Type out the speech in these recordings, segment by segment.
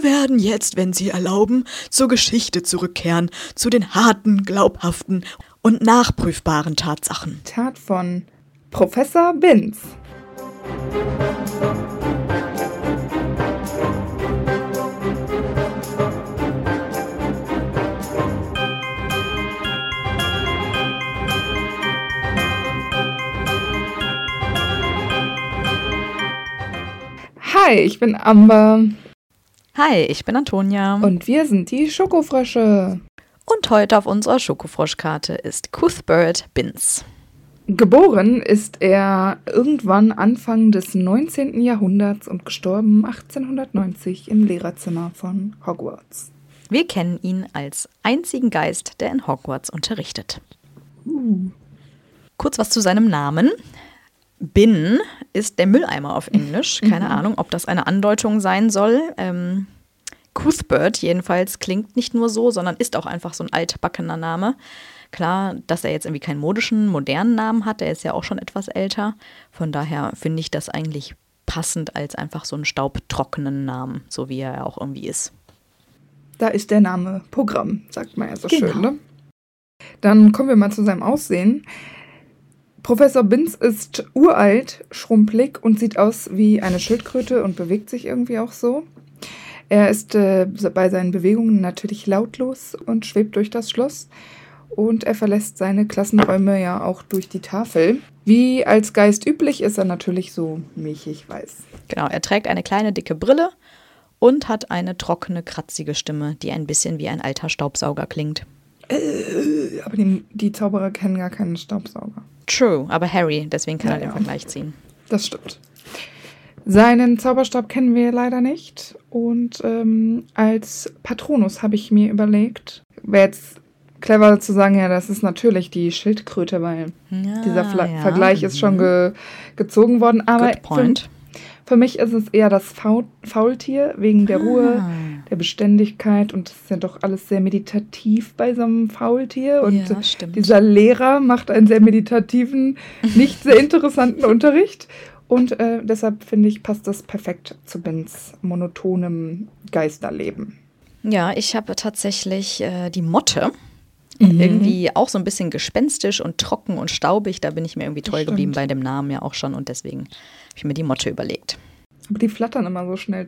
Wir werden jetzt, wenn Sie erlauben, zur Geschichte zurückkehren, zu den harten, glaubhaften und nachprüfbaren Tatsachen. Tat von Professor Binns. Hi, ich bin Amber. Hi, ich bin Antonia. Und wir sind die Schokofrösche. Und heute auf unserer Schokofroschkarte ist Cuthbert Binns. Geboren ist er irgendwann Anfang des 19. Jahrhunderts und gestorben 1890 im Lehrerzimmer von Hogwarts. Wir kennen ihn als einzigen Geist, der in Hogwarts unterrichtet. Kurz was zu seinem Namen. Bin ist der Mülleimer auf Englisch. Keine Ahnung, ob das eine Andeutung sein soll. Cuthbert jedenfalls klingt nicht nur so, sondern ist auch einfach so ein altbackener Name. Klar, dass er jetzt irgendwie keinen modischen, modernen Namen hat, der ist ja auch schon etwas älter. Von daher finde ich das eigentlich passend als einfach so einen staubtrockenen Namen, so wie er auch irgendwie ist. Da ist der Name Programm, sagt man ja so schön, ne? Dann kommen wir mal zu seinem Aussehen. Professor Binns ist uralt, schrumpelig und sieht aus wie eine Schildkröte und bewegt sich irgendwie auch so. Er ist bei seinen Bewegungen natürlich lautlos und schwebt durch das Schloss. Und er verlässt seine Klassenräume ja auch durch die Tafel. Wie als Geist üblich ist er natürlich so milchig weiß. Genau, er trägt eine kleine dicke Brille und hat eine trockene, kratzige Stimme, die ein bisschen wie ein alter Staubsauger klingt. Aber die Zauberer kennen gar keinen Staubsauger. True, aber Harry, deswegen kann er den Vergleich ziehen. Das stimmt. Seinen Zauberstab kennen wir leider nicht. Und als Patronus habe ich mir überlegt, wäre jetzt clever zu sagen, ja, das ist natürlich die Schildkröte, weil dieser Vergleich ist schon gezogen worden. Aber für mich ist es eher das Faultier, wegen der Ruhe, der Beständigkeit. Und das ist ja doch alles sehr meditativ bei so einem Faultier. Und dieser Lehrer macht einen sehr meditativen, nicht sehr interessanten Unterricht. Und deshalb, finde ich, passt das perfekt zu Binns monotonem Geisterleben. Ja, ich habe tatsächlich die Motte. Irgendwie auch so ein bisschen gespenstisch und trocken und staubig. Da bin ich mir irgendwie treu geblieben bei dem Namen ja auch schon. Und deswegen habe ich mir die Motte überlegt. Aber die flattern immer so schnell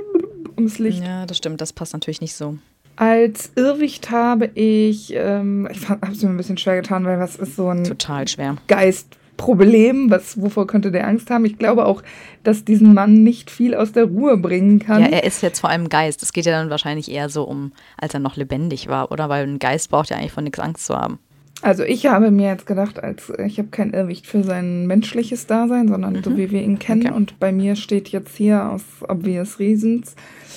ums Licht. Ja, das stimmt. Das passt natürlich nicht so. Als Irrwicht habe ich habe es mir ein bisschen schwer getan, weil was ist so ein total schwer Geistproblem? Wovor könnte der Angst haben? Ich glaube auch, dass diesen Mann nicht viel aus der Ruhe bringen kann. Ja, er ist jetzt vor allem Geist. Es geht ja dann wahrscheinlich eher so um, als er noch lebendig war, oder? Weil ein Geist braucht ja eigentlich von nichts Angst zu haben. Also ich habe mir jetzt gedacht, ich habe kein Irrwicht für sein menschliches Dasein, sondern so wie wir ihn kennen. Okay. Und bei mir steht jetzt hier aus Obvious Reasons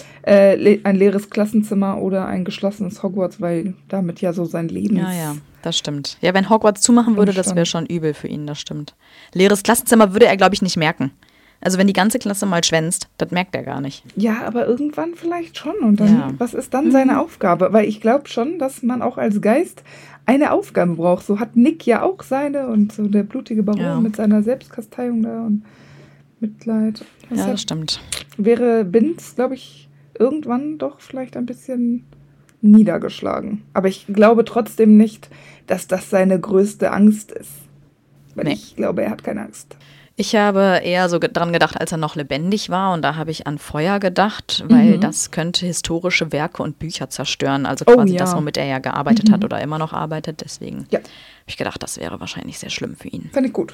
ein leeres Klassenzimmer oder ein geschlossenes Hogwarts, weil damit ja so sein Leben ist. Ja, das stimmt. Ja, wenn Hogwarts zumachen würde, das wäre schon übel für ihn, das stimmt. Leeres Klassenzimmer würde er, glaube ich, nicht merken. Also wenn die ganze Klasse mal schwänzt, das merkt er gar nicht. Ja, aber irgendwann vielleicht schon. Und dann, was ist dann seine Aufgabe? Weil ich glaube schon, dass man auch als Geist eine Aufgabe braucht. So hat Nick ja auch seine und so der blutige Baron mit seiner Selbstkasteiung da und Mitleid. Das stimmt. Wäre Binns, glaube ich, irgendwann doch vielleicht ein bisschen niedergeschlagen. Aber ich glaube trotzdem nicht, dass das seine größte Angst ist. Weil ich glaube, er hat keine Angst. Ich habe eher so dran gedacht, als er noch lebendig war. Und da habe ich an Feuer gedacht, weil das könnte historische Werke und Bücher zerstören. Also quasi das, womit er ja gearbeitet hat oder immer noch arbeitet. Deswegen habe ich gedacht, das wäre wahrscheinlich sehr schlimm für ihn. Fand ich gut.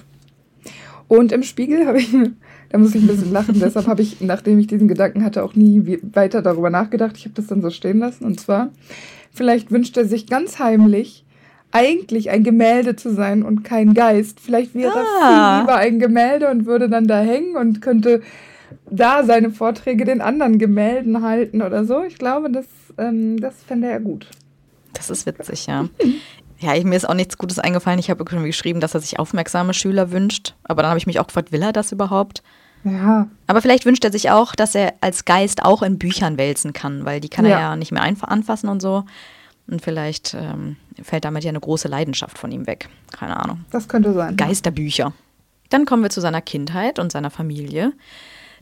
Und im Spiegel da muss ich ein bisschen lachen. Deshalb habe ich, nachdem ich diesen Gedanken hatte, auch nie weiter darüber nachgedacht. Ich habe das dann so stehen lassen. Und zwar, vielleicht wünscht er sich ganz heimlich, eigentlich ein Gemälde zu sein und kein Geist. Vielleicht wäre er viel lieber ein Gemälde und würde dann da hängen und könnte da seine Vorträge den anderen Gemälden halten oder so. Ich glaube, das fände er gut. Das ist witzig, ja. Ja, mir ist auch nichts Gutes eingefallen. Ich habe irgendwie geschrieben, dass er sich aufmerksame Schüler wünscht. Aber dann habe ich mich auch gefragt, will er das überhaupt? Ja. Aber vielleicht wünscht er sich auch, dass er als Geist auch in Büchern wälzen kann, weil die kann er ja nicht mehr anfassen und so. Und vielleicht fällt damit ja eine große Leidenschaft von ihm weg. Keine Ahnung. Das könnte sein. Geisterbücher. Dann kommen wir zu seiner Kindheit und seiner Familie.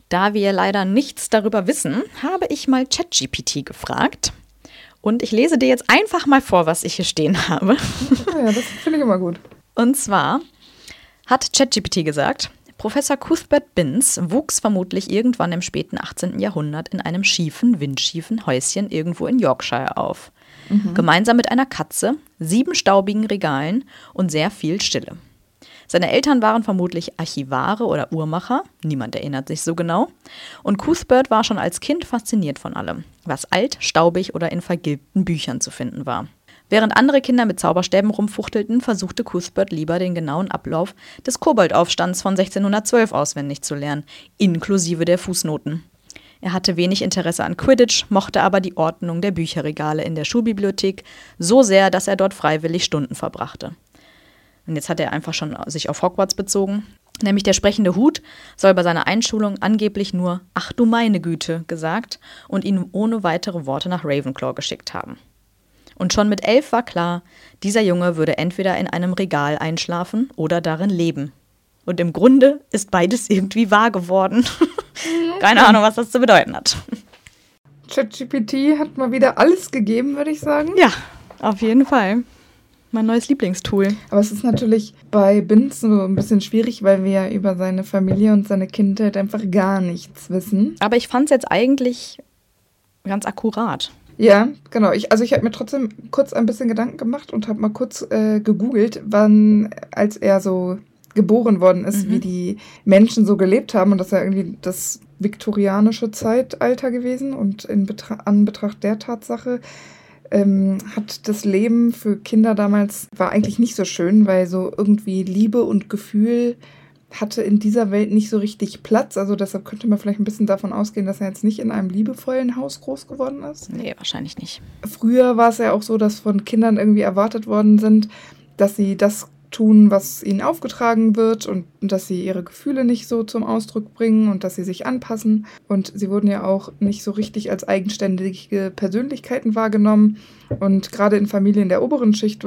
Da wir leider nichts darüber wissen, habe ich mal ChatGPT gefragt. Und ich lese dir jetzt einfach mal vor, was ich hier stehen habe. Ja, das finde ich immer gut. Und zwar hat ChatGPT gesagt, Professor Cuthbert Binns wuchs vermutlich irgendwann im späten 18. Jahrhundert in einem windschiefen Häuschen irgendwo in Yorkshire auf. Gemeinsam mit einer Katze, 7 staubigen Regalen und sehr viel Stille. Seine Eltern waren vermutlich Archivare oder Uhrmacher, niemand erinnert sich so genau. Und Cuthbert war schon als Kind fasziniert von allem, was alt, staubig oder in vergilbten Büchern zu finden war. Während andere Kinder mit Zauberstäben rumfuchtelten, versuchte Cuthbert lieber den genauen Ablauf des Koboldaufstands von 1612 auswendig zu lernen, inklusive der Fußnoten. Er hatte wenig Interesse an Quidditch, mochte aber die Ordnung der Bücherregale in der Schulbibliothek so sehr, dass er dort freiwillig Stunden verbrachte. Und jetzt hat er einfach schon sich auf Hogwarts bezogen. Nämlich der sprechende Hut soll bei seiner Einschulung angeblich nur »Ach du meine Güte« gesagt und ihn ohne weitere Worte nach Ravenclaw geschickt haben. Und schon mit 11 war klar, dieser Junge würde entweder in einem Regal einschlafen oder darin leben. Und im Grunde ist beides irgendwie wahr geworden. Keine Ahnung, was das zu bedeuten hat. ChatGPT hat mal wieder alles gegeben, würde ich sagen. Ja, auf jeden Fall. Mein neues Lieblingstool. Aber es ist natürlich bei Binns so ein bisschen schwierig, weil wir ja über seine Familie und seine Kindheit einfach gar nichts wissen. Aber ich fand es jetzt eigentlich ganz akkurat. Ja, genau. Ich habe mir trotzdem kurz ein bisschen Gedanken gemacht und habe mal kurz gegoogelt, wann, als er so geboren worden ist, wie die Menschen so gelebt haben. Und das ist ja irgendwie das viktorianische Zeitalter gewesen. Und in Anbetracht der Tatsache hat das Leben für Kinder damals, war eigentlich nicht so schön, weil so irgendwie Liebe und Gefühl hatte in dieser Welt nicht so richtig Platz. Also deshalb könnte man vielleicht ein bisschen davon ausgehen, dass er jetzt nicht in einem liebevollen Haus groß geworden ist. Nee, wahrscheinlich nicht. Früher war es ja auch so, dass von Kindern irgendwie erwartet worden sind, dass sie das tun, was ihnen aufgetragen wird und dass sie ihre Gefühle nicht so zum Ausdruck bringen und dass sie sich anpassen. Und sie wurden ja auch nicht so richtig als eigenständige Persönlichkeiten wahrgenommen. Und gerade in Familien der oberen Schicht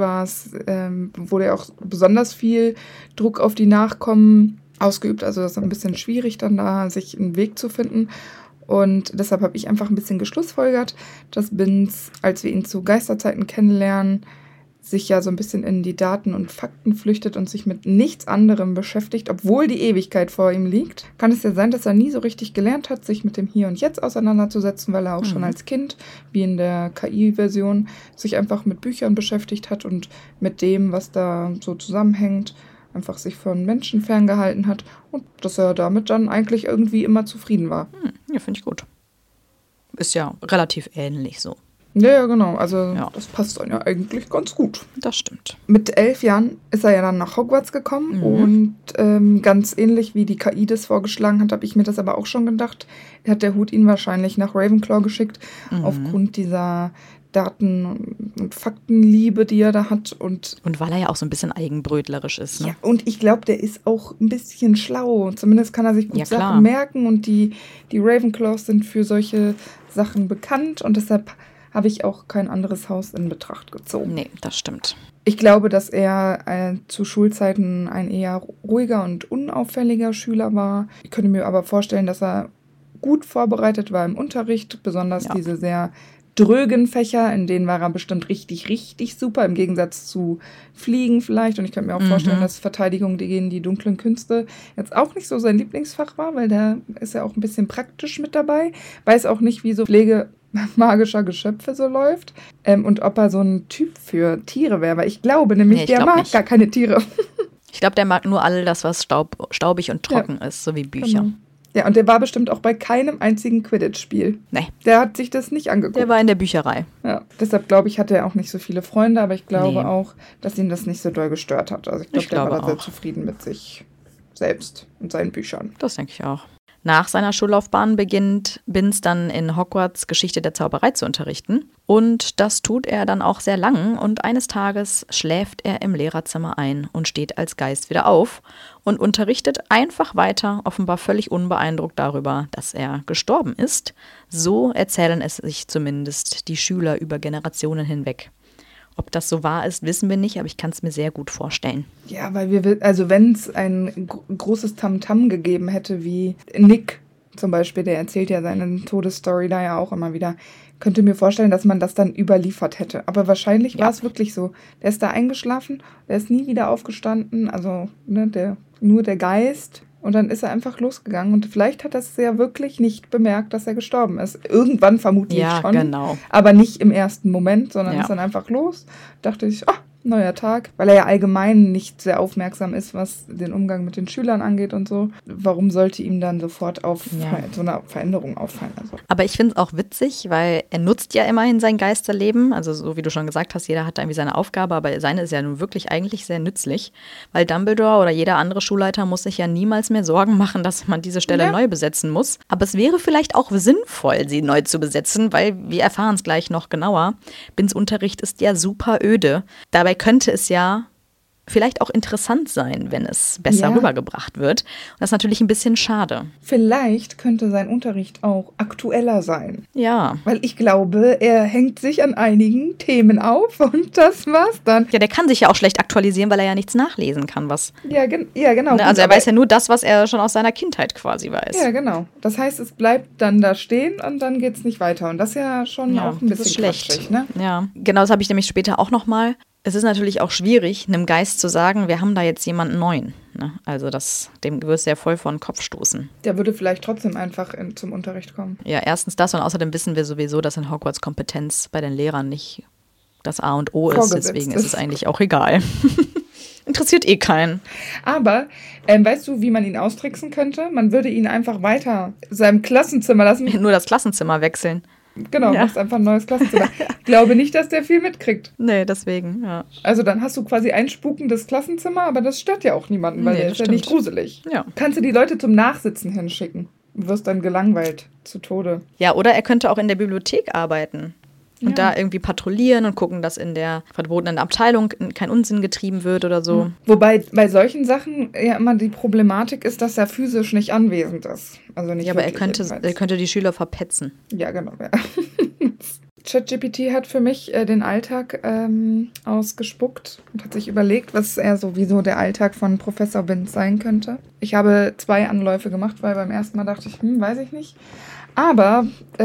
wurde ja auch besonders viel Druck auf die Nachkommen ausgeübt. Also das ist ein bisschen schwierig, dann da sich einen Weg zu finden. Und deshalb habe ich einfach ein bisschen geschlussfolgert, dass Binns, als wir ihn zu Geisterzeiten kennenlernen, sich ja so ein bisschen in die Daten und Fakten flüchtet und sich mit nichts anderem beschäftigt, obwohl die Ewigkeit vor ihm liegt. Kann es ja sein, dass er nie so richtig gelernt hat, sich mit dem Hier und Jetzt auseinanderzusetzen, weil er auch schon als Kind, wie in der KI-Version, sich einfach mit Büchern beschäftigt hat und mit dem, was da so zusammenhängt, einfach sich von Menschen ferngehalten hat und dass er damit dann eigentlich irgendwie immer zufrieden war. Ja, finde ich gut. Ist ja relativ ähnlich so. Ja, genau. Also das passt dann ja eigentlich ganz gut. Das stimmt. Mit 11 Jahren ist er ja dann nach Hogwarts gekommen und ganz ähnlich wie die KI das vorgeschlagen hat, habe ich mir das aber auch schon gedacht. Hat der Hut ihn wahrscheinlich nach Ravenclaw geschickt, aufgrund dieser Daten- und Faktenliebe, die er da hat. Und weil er ja auch so ein bisschen eigenbrötlerisch ist. Ne? Ja, und ich glaube, der ist auch ein bisschen schlau. Zumindest kann er sich gut klar. Sachen merken und die Ravenclaws sind für solche Sachen bekannt und deshalb habe ich auch kein anderes Haus in Betracht gezogen. Nee, das stimmt. Ich glaube, dass er zu Schulzeiten ein eher ruhiger und unauffälliger Schüler war. Ich könnte mir aber vorstellen, dass er gut vorbereitet war im Unterricht, besonders diese sehr drögen Fächer, in denen war er bestimmt richtig, richtig super, im Gegensatz zu Fliegen vielleicht. Und ich könnte mir auch vorstellen, dass Verteidigung gegen die dunklen Künste jetzt auch nicht so sein Lieblingsfach war, weil da ist er auch ein bisschen praktisch mit dabei. Weiß auch nicht, wie so Pflege magischer Geschöpfe so läuft und ob er so ein Typ für Tiere wäre, weil ich glaube nämlich, der mag nicht. Gar keine Tiere. Ich glaube, der mag nur all das, was staubig und trocken ist, so wie Bücher. Genau. Ja, und der war bestimmt auch bei keinem einzigen Quidditch-Spiel. Nee. Der hat sich das nicht angeguckt. Der war in der Bücherei. Ja, deshalb glaube ich, hatte er auch nicht so viele Freunde, aber ich glaube auch, dass ihn das nicht so doll gestört hat. Also ich glaube, der war sehr zufrieden mit sich selbst und seinen Büchern. Das denke ich auch. Nach seiner Schullaufbahn beginnt Binns dann in Hogwarts Geschichte der Zauberei zu unterrichten. Und das tut er dann auch sehr lang. Und eines Tages schläft er im Lehrerzimmer ein und steht als Geist wieder auf und unterrichtet einfach weiter, offenbar völlig unbeeindruckt darüber, dass er gestorben ist. So erzählen es sich zumindest die Schüler über Generationen hinweg. Ob das so wahr ist, wissen wir nicht, aber ich kann es mir sehr gut vorstellen. Ja, weil wenn es ein großes Tamtam gegeben hätte, wie Nick zum Beispiel, der erzählt ja seine Todesstory da ja auch immer wieder, könnte mir vorstellen, dass man das dann überliefert hätte. Aber wahrscheinlich war es wirklich so. Der ist da eingeschlafen, der ist nie wieder aufgestanden, also nur der Geist. Und dann ist er einfach losgegangen. Und vielleicht hat er es ja wirklich nicht bemerkt, dass er gestorben ist. Irgendwann vermutlich schon. Ja, genau. Aber nicht im ersten Moment, sondern ist dann einfach los. Dachte ich, neuer Tag. Weil er ja allgemein nicht sehr aufmerksam ist, was den Umgang mit den Schülern angeht und so. Warum sollte ihm dann sofort so eine Veränderung auffallen? Also. Aber ich finde es auch witzig, weil er nutzt ja immerhin sein Geisterleben. Also so wie du schon gesagt hast, jeder hat da irgendwie seine Aufgabe, aber seine ist ja nun wirklich eigentlich sehr nützlich. Weil Dumbledore oder jeder andere Schulleiter muss sich ja niemals mehr Sorgen machen, dass man diese Stelle neu besetzen muss. Aber es wäre vielleicht auch sinnvoll, sie neu zu besetzen, weil wir erfahren es gleich noch genauer. Bins Unterricht ist ja super öde. Dabei könnte es ja vielleicht auch interessant sein, wenn es besser rübergebracht wird. Und das ist natürlich ein bisschen schade. Vielleicht könnte sein Unterricht auch aktueller sein. Ja. Weil ich glaube, er hängt sich an einigen Themen auf und das war's dann. Ja, der kann sich ja auch schlecht aktualisieren, weil er ja nichts nachlesen kann, was. Ja, genau. Ne, also er weiß ja nur das, was er schon aus seiner Kindheit quasi weiß. Ja, genau. Das heißt, es bleibt dann da stehen und dann geht's nicht weiter. Und das ist ja schon auch ein bisschen schlecht. Ne? Ja, genau, das habe ich nämlich später auch nochmal. Es ist natürlich auch schwierig, einem Geist zu sagen, wir haben da jetzt jemanden Neuen. Ne? Also dem wirst du ja voll vor den Kopf stoßen. Der würde vielleicht trotzdem einfach zum Unterricht kommen. Ja, erstens das und außerdem wissen wir sowieso, dass in Hogwarts Kompetenz bei den Lehrern nicht das A und O ist. Deswegen ist es eigentlich auch egal. Interessiert eh keinen. Aber, weißt du, wie man ihn austricksen könnte? Man würde ihn einfach weiter seinem Klassenzimmer lassen. Nur das Klassenzimmer wechseln. Genau, machst einfach ein neues Klassenzimmer. Ich glaube nicht, dass der viel mitkriegt. Nee, deswegen, ja. Also dann hast du quasi ein spukendes Klassenzimmer, aber das stört ja auch niemanden, weil der ist ja nicht gruselig. Ja. Kannst du die Leute zum Nachsitzen hinschicken. Du wirst dann gelangweilt zu Tode. Ja, oder er könnte auch in der Bibliothek arbeiten. Und da irgendwie patrouillieren und gucken, dass in der verbotenen Abteilung kein Unsinn getrieben wird oder so. Wobei bei solchen Sachen ja immer die Problematik ist, dass er physisch nicht anwesend ist. Also nicht aber er könnte die Schüler verpetzen. Ja, genau. Ja. ChatGPT hat für mich den Alltag ausgespuckt und hat sich überlegt, was sowieso der Alltag von Professor Binns sein könnte. Ich habe 2 Anläufe gemacht, weil beim ersten Mal dachte ich, weiß ich nicht. Aber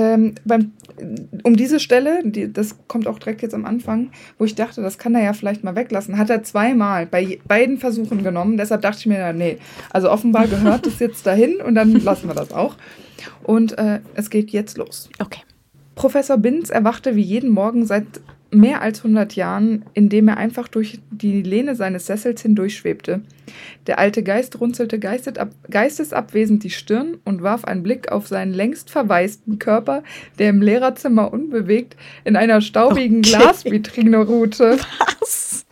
um diese Stelle, das kommt auch direkt jetzt am Anfang, wo ich dachte, das kann er ja vielleicht mal weglassen, hat er 2-mal bei beiden Versuchen genommen. Deshalb dachte ich mir, nee, also offenbar gehört es jetzt dahin und dann lassen wir das auch. Und es geht jetzt los. Okay. Professor Binns erwachte wie jeden Morgen seit mehr als 100 Jahren, indem er einfach durch die Lehne seines Sessels hindurchschwebte. Der alte Geist runzelte geistesabwesend die Stirn und warf einen Blick auf seinen längst verwaisten Körper, der im Lehrerzimmer unbewegt in einer staubigen Glasvitrine ruhte. Was?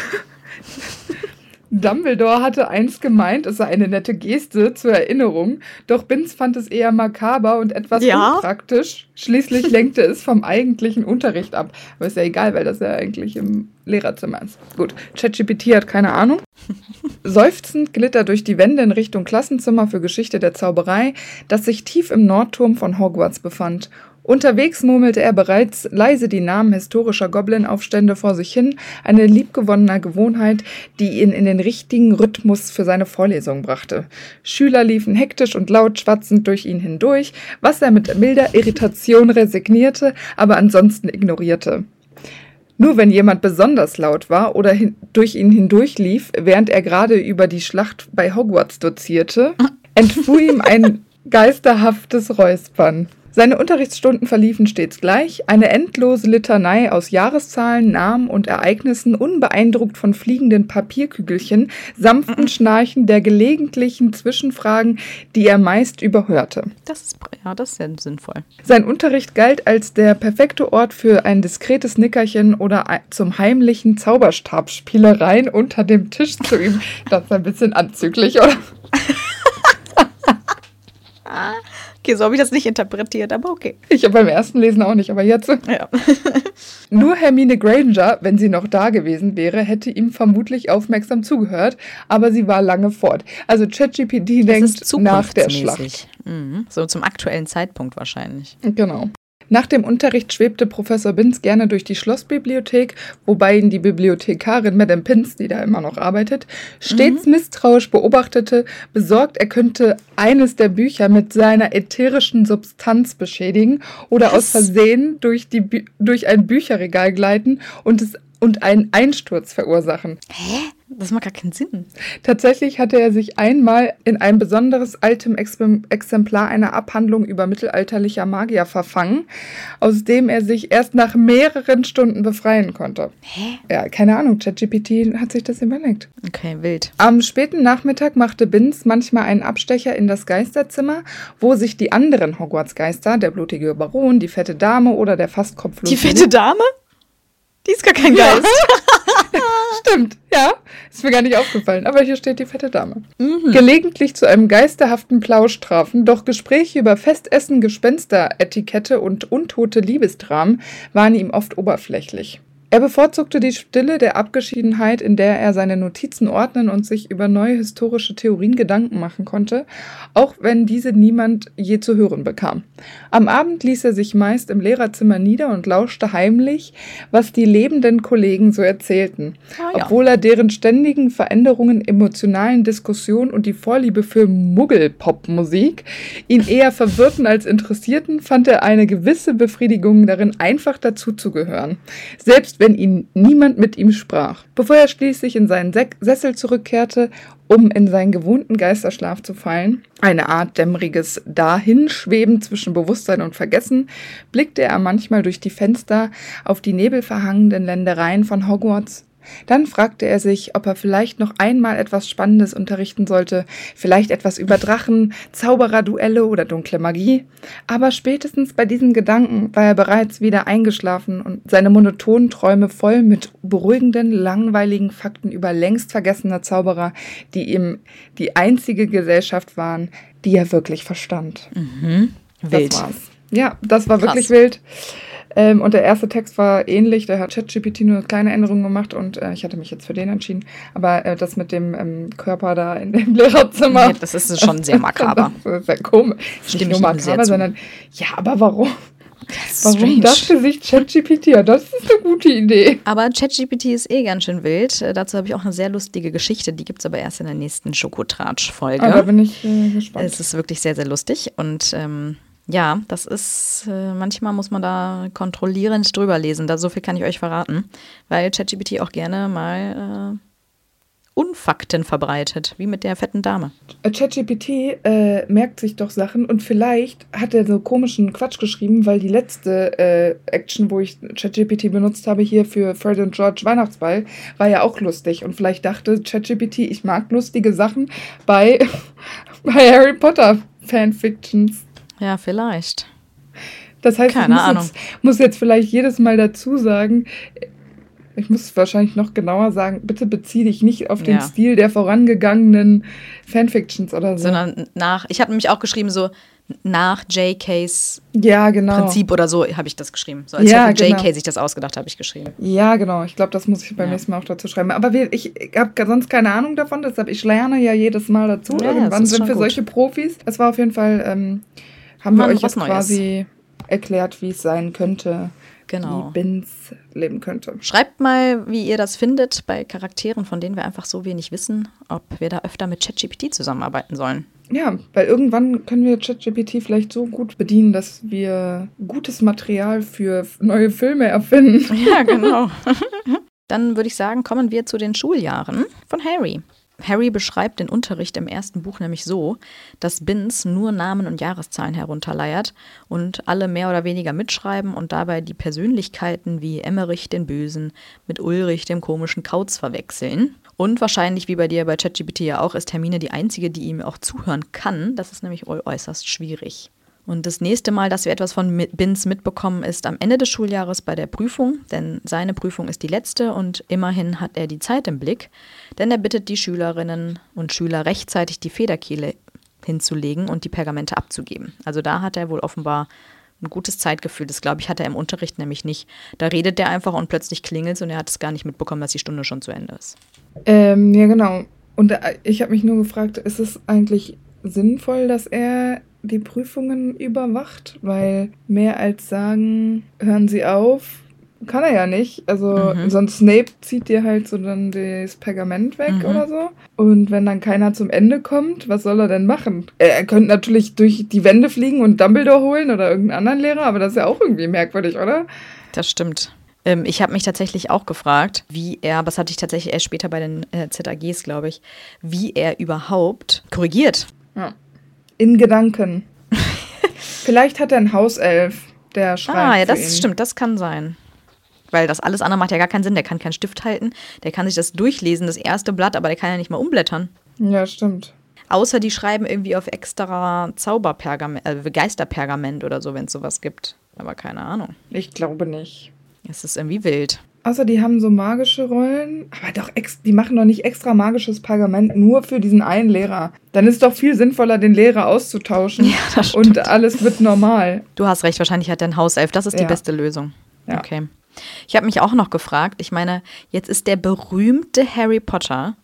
Dumbledore hatte einst gemeint, es sei eine nette Geste zur Erinnerung, doch Binns fand es eher makaber und etwas unpraktisch. Schließlich lenkte es vom eigentlichen Unterricht ab. Aber ist ja egal, weil das ja eigentlich im Lehrerzimmer ist. Gut, ChatGPT hat keine Ahnung. Seufzend glitt er durch die Wände in Richtung Klassenzimmer für Geschichte der Zauberei, das sich tief im Nordturm von Hogwarts befand. Unterwegs murmelte er bereits leise die Namen historischer Goblin-Aufstände vor sich hin, eine liebgewonnene Gewohnheit, die ihn in den richtigen Rhythmus für seine Vorlesung brachte. Schüler liefen hektisch und laut schwatzend durch ihn hindurch, was er mit milder Irritation resignierte, aber ansonsten ignorierte. Nur wenn jemand besonders laut war oder durch ihn hindurchlief, während er gerade über die Schlacht bei Hogwarts dozierte, entfuhr ihm ein geisterhaftes Räuspern. Seine Unterrichtsstunden verliefen stets gleich, eine endlose Litanei aus Jahreszahlen, Namen und Ereignissen, unbeeindruckt von fliegenden Papierkügelchen, sanften Schnarchen der gelegentlichen Zwischenfragen, die er meist überhörte. Das ist sehr sinnvoll. Sein Unterricht galt als der perfekte Ort für ein diskretes Nickerchen oder zum heimlichen Zauberstabspielereien unter dem Tisch zu üben. Das ist ein bisschen anzüglich, oder? Okay, so habe ich das nicht interpretiert, aber okay. Ich habe beim ersten Lesen auch nicht, aber jetzt. Ja. Nur Hermine Granger, wenn sie noch da gewesen wäre, hätte ihm vermutlich aufmerksam zugehört, aber sie war lange fort. Also ChatGPT denkt nach der Schlacht. So zum aktuellen Zeitpunkt wahrscheinlich. Genau. Nach dem Unterricht schwebte Professor Binns gerne durch die Schlossbibliothek, wobei ihn die Bibliothekarin Madame Pince, die da immer noch arbeitet, stets misstrauisch beobachtete, besorgt, er könnte eines der Bücher mit seiner ätherischen Substanz beschädigen oder aus Versehen durch ein Bücherregal gleiten und einen Einsturz verursachen. Hä? Das macht gar keinen Sinn. Tatsächlich hatte er sich einmal in ein besonderes altem Exemplar einer Abhandlung über mittelalterlicher Magier verfangen, aus dem er sich erst nach mehreren Stunden befreien konnte. Hä? Ja, keine Ahnung, ChatGPT hat sich das überlegt. Okay, wild. Am späten Nachmittag machte Binns manchmal einen Abstecher in das Geisterzimmer, wo sich die anderen Hogwarts-Geister, der blutige Baron, die fette Dame oder der fast kopflose... Die fette Dame? Die ist gar kein Geist. Stimmt, ja. Ist mir gar nicht aufgefallen. Aber hier steht die fette Dame. Gelegentlich zu einem geisterhaften Plausch trafen, doch Gespräche über Festessen, Gespensteretikette und untote Liebesdramen waren ihm oft oberflächlich. Er bevorzugte die Stille der Abgeschiedenheit, in der er seine Notizen ordnen und sich über neue historische Theorien Gedanken machen konnte, auch wenn diese niemand je zu hören bekam. Am Abend ließ er sich meist im Lehrerzimmer nieder und lauschte heimlich, was die lebenden Kollegen so erzählten. Obwohl er deren ständigen Veränderungen, emotionalen Diskussionen und die Vorliebe für Muggel-Pop-Musik ihn eher verwirrten als interessierten, fand er eine gewisse Befriedigung darin, einfach dazuzugehören. Selbst wenn niemand mit ihm sprach. Bevor er schließlich in seinen Sessel zurückkehrte, um in seinen gewohnten Geisterschlaf zu fallen, eine Art dämmeriges Dahinschweben zwischen Bewusstsein und Vergessen, blickte er manchmal durch die Fenster auf die nebelverhangenen Ländereien von Hogwarts. Dann fragte er sich, ob er vielleicht noch einmal etwas Spannendes unterrichten sollte, vielleicht etwas über Drachen, Zaubererduelle oder dunkle Magie. Aber spätestens bei diesem Gedanken war er bereits wieder eingeschlafen und seine monotonen Träume voll mit beruhigenden, langweiligen Fakten über längst vergessene Zauberer, die ihm die einzige Gesellschaft waren, die er wirklich verstand. Wild. Das war's. Ja, das war Krass. wirklich wild. Und der erste Text war ähnlich, da hat ChatGPT nur eine kleine Änderung gemacht und ich hatte mich jetzt für den entschieden. Aber das mit dem Körper da in dem Lehrerzimmer. Nee, das ist schon sehr makaber. Das ist ja komisch. Stimme Nicht ich nur ihm sehr makaber, zu. sondern, ja, aber warum? ist Warum strange. dachte sich ChatGPT? Ja, das ist eine gute Idee. Aber ChatGPT ist eh ganz schön wild. Dazu habe ich auch eine sehr lustige Geschichte. Die gibt es aber erst in der nächsten Schokotratsch-Folge. Da bin ich gespannt. Es ist wirklich sehr, sehr lustig. Und ja, das ist, manchmal muss man da kontrollierend drüber lesen. So viel kann ich euch verraten. Weil ChatGPT auch gerne mal Unfakten verbreitet, wie mit der fetten Dame. ChatGPT merkt sich doch Sachen und vielleicht hat er so komischen Quatsch geschrieben, weil die letzte Action, wo ich ChatGPT benutzt habe, hier für Fred und George Weihnachtsball, war ja auch lustig. Und vielleicht dachte ChatGPT, ich mag lustige Sachen bei Harry Potter Fanfictions. Ja, vielleicht. Das heißt, Keine Ahnung. muss jetzt vielleicht jedes Mal dazu sagen, ich muss es wahrscheinlich noch genauer sagen, bitte beziehe dich nicht auf den Stil der vorangegangenen Fanfictions oder so. Sondern ich habe nämlich auch geschrieben, so nach JKs Prinzip oder so habe ich das geschrieben. So als hätte JK sich das ausgedacht, habe ich geschrieben. Ja, genau. Ich glaube, das muss ich beim nächsten Mal auch dazu schreiben. Aber ich habe sonst keine Ahnung davon, deshalb ich lerne ja jedes Mal dazu. Ja, Irgendwann sind wir gut. solche Profis. Das war auf jeden Fall, haben wir Mal euch was jetzt Neues. quasi erklärt, wie es sein könnte, Genau. wie Binns leben könnte. Schreibt mal, wie ihr das findet bei Charakteren, von denen wir einfach so wenig wissen, ob wir da öfter mit ChatGPT zusammenarbeiten sollen. Ja, weil irgendwann können wir ChatGPT vielleicht so gut bedienen, dass wir gutes Material für neue Filme erfinden. Ja, genau. Dann würde ich sagen, kommen wir zu den Schuljahren von Harry. Harry beschreibt den Unterricht im ersten Buch nämlich so, dass Binns nur Namen und Jahreszahlen herunterleiert und alle mehr oder weniger mitschreiben und dabei die Persönlichkeiten wie Emmerich den Bösen mit Ulrich dem komischen Kauz verwechseln. Und wahrscheinlich, wie bei dir bei ChatGPT ja auch, ist Hermine die Einzige, die ihm auch zuhören kann. Das ist nämlich äußerst schwierig. Und das nächste Mal, dass wir etwas von Binns mitbekommen, ist am Ende des Schuljahres bei der Prüfung, denn seine Prüfung ist die letzte und immerhin hat er die Zeit im Blick, denn er bittet die Schülerinnen und Schüler rechtzeitig die Federkiele hinzulegen und die Pergamente abzugeben. Also da hat er wohl offenbar ein gutes Zeitgefühl. Das, glaube ich, hat er im Unterricht nämlich nicht. Da redet der einfach und plötzlich klingelt es und er hat es gar nicht mitbekommen, dass die Stunde schon zu Ende ist. Ja, genau. Und ich habe mich nur gefragt, ist es eigentlich sinnvoll, dass er die Prüfungen überwacht, weil mehr als sagen, hören Sie auf, kann er ja nicht. Also sonst Snape zieht dir halt so dann das Pergament weg oder so. Und wenn dann keiner zum Ende kommt, was soll er denn machen? Er könnte natürlich durch die Wände fliegen und Dumbledore holen oder irgendeinen anderen Lehrer, aber das ist ja auch irgendwie merkwürdig, oder? Das stimmt. Ich habe mich tatsächlich auch gefragt, aber das hatte ich tatsächlich erst später bei den ZAGs, glaube ich, wie er überhaupt korrigiert. Ja. In Gedanken. Vielleicht hat er einen Hauself, der schreibt ja, für das ihn. stimmt, das kann sein. Weil das alles andere macht ja gar keinen Sinn. Der kann keinen Stift halten, der kann sich das durchlesen, das erste Blatt, aber der kann ja nicht mal umblättern. Ja, stimmt. Außer die schreiben irgendwie auf extra Zauberpergament, Geisterpergament oder so, wenn es sowas gibt. Aber keine Ahnung. Ich glaube nicht. Es ist irgendwie wild. Außer die haben so magische Rollen, aber doch die machen doch nicht extra magisches Pergament nur für diesen einen Lehrer. Dann ist es doch viel sinnvoller, den Lehrer auszutauschen. Ja, das stimmt. Und alles wird normal. Du hast recht, wahrscheinlich hat er ein Hauself. Das ist die Ja. beste Lösung. Ja. Okay. Ich habe mich auch noch gefragt, ich meine, jetzt ist der berühmte Harry Potter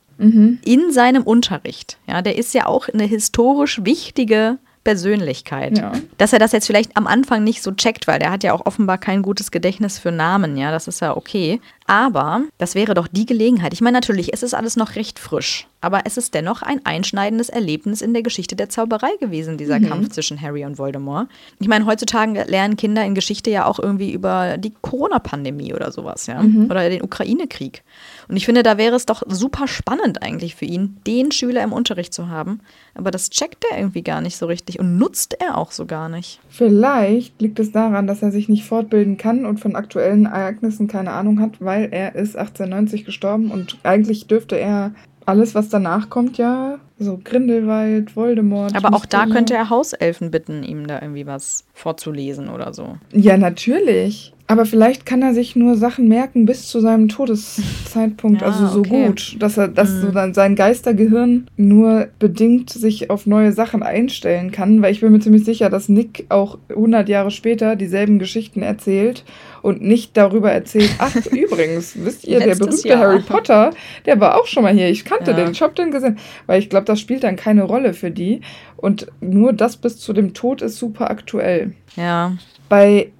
in seinem Unterricht. Ja, der ist ja auch eine historisch wichtige Persönlichkeit. Ja. Dass er das jetzt vielleicht am Anfang nicht so checkt, weil der hat ja auch offenbar kein gutes Gedächtnis für Namen, ja, das ist ja okay. Aber das wäre doch die Gelegenheit. Ich meine, natürlich, es ist alles noch recht frisch, aber es ist dennoch ein einschneidendes Erlebnis in der Geschichte der Zauberei gewesen, dieser Kampf zwischen Harry und Voldemort. Ich meine, heutzutage lernen Kinder in Geschichte ja auch irgendwie über die Corona-Pandemie oder sowas, ja, oder den Ukraine-Krieg. Und ich finde, da wäre es doch super spannend eigentlich für ihn, den Schüler im Unterricht zu haben. Aber das checkt er irgendwie gar nicht so richtig und nutzt er auch so gar nicht. Vielleicht liegt es daran, dass er sich nicht fortbilden kann und von aktuellen Ereignissen keine Ahnung hat, weil er ist 1890 gestorben und eigentlich dürfte er alles, was danach kommt, ja, so Grindelwald, Voldemort. Aber auch da Mysterium. könnte er Hauselfen bitten, ihm da irgendwie was vorzulesen oder so. Ja, natürlich. Aber vielleicht kann er sich nur Sachen merken bis zu seinem Todeszeitpunkt, Ja, also so okay. gut, dass so dann sein Geistergehirn nur bedingt sich auf neue Sachen einstellen kann, weil ich bin mir ziemlich sicher, dass Nick auch 100 Jahre später dieselben Geschichten erzählt und nicht darüber erzählt, ach übrigens, wisst ihr, der Letztes berühmte Jahr. Harry Potter, der war auch schon mal hier, ich kannte Ja. den, ich hab den gesehen, weil ich glaube, das spielt dann keine Rolle für die und nur das bis zu dem Tod ist super aktuell. Ja, Bei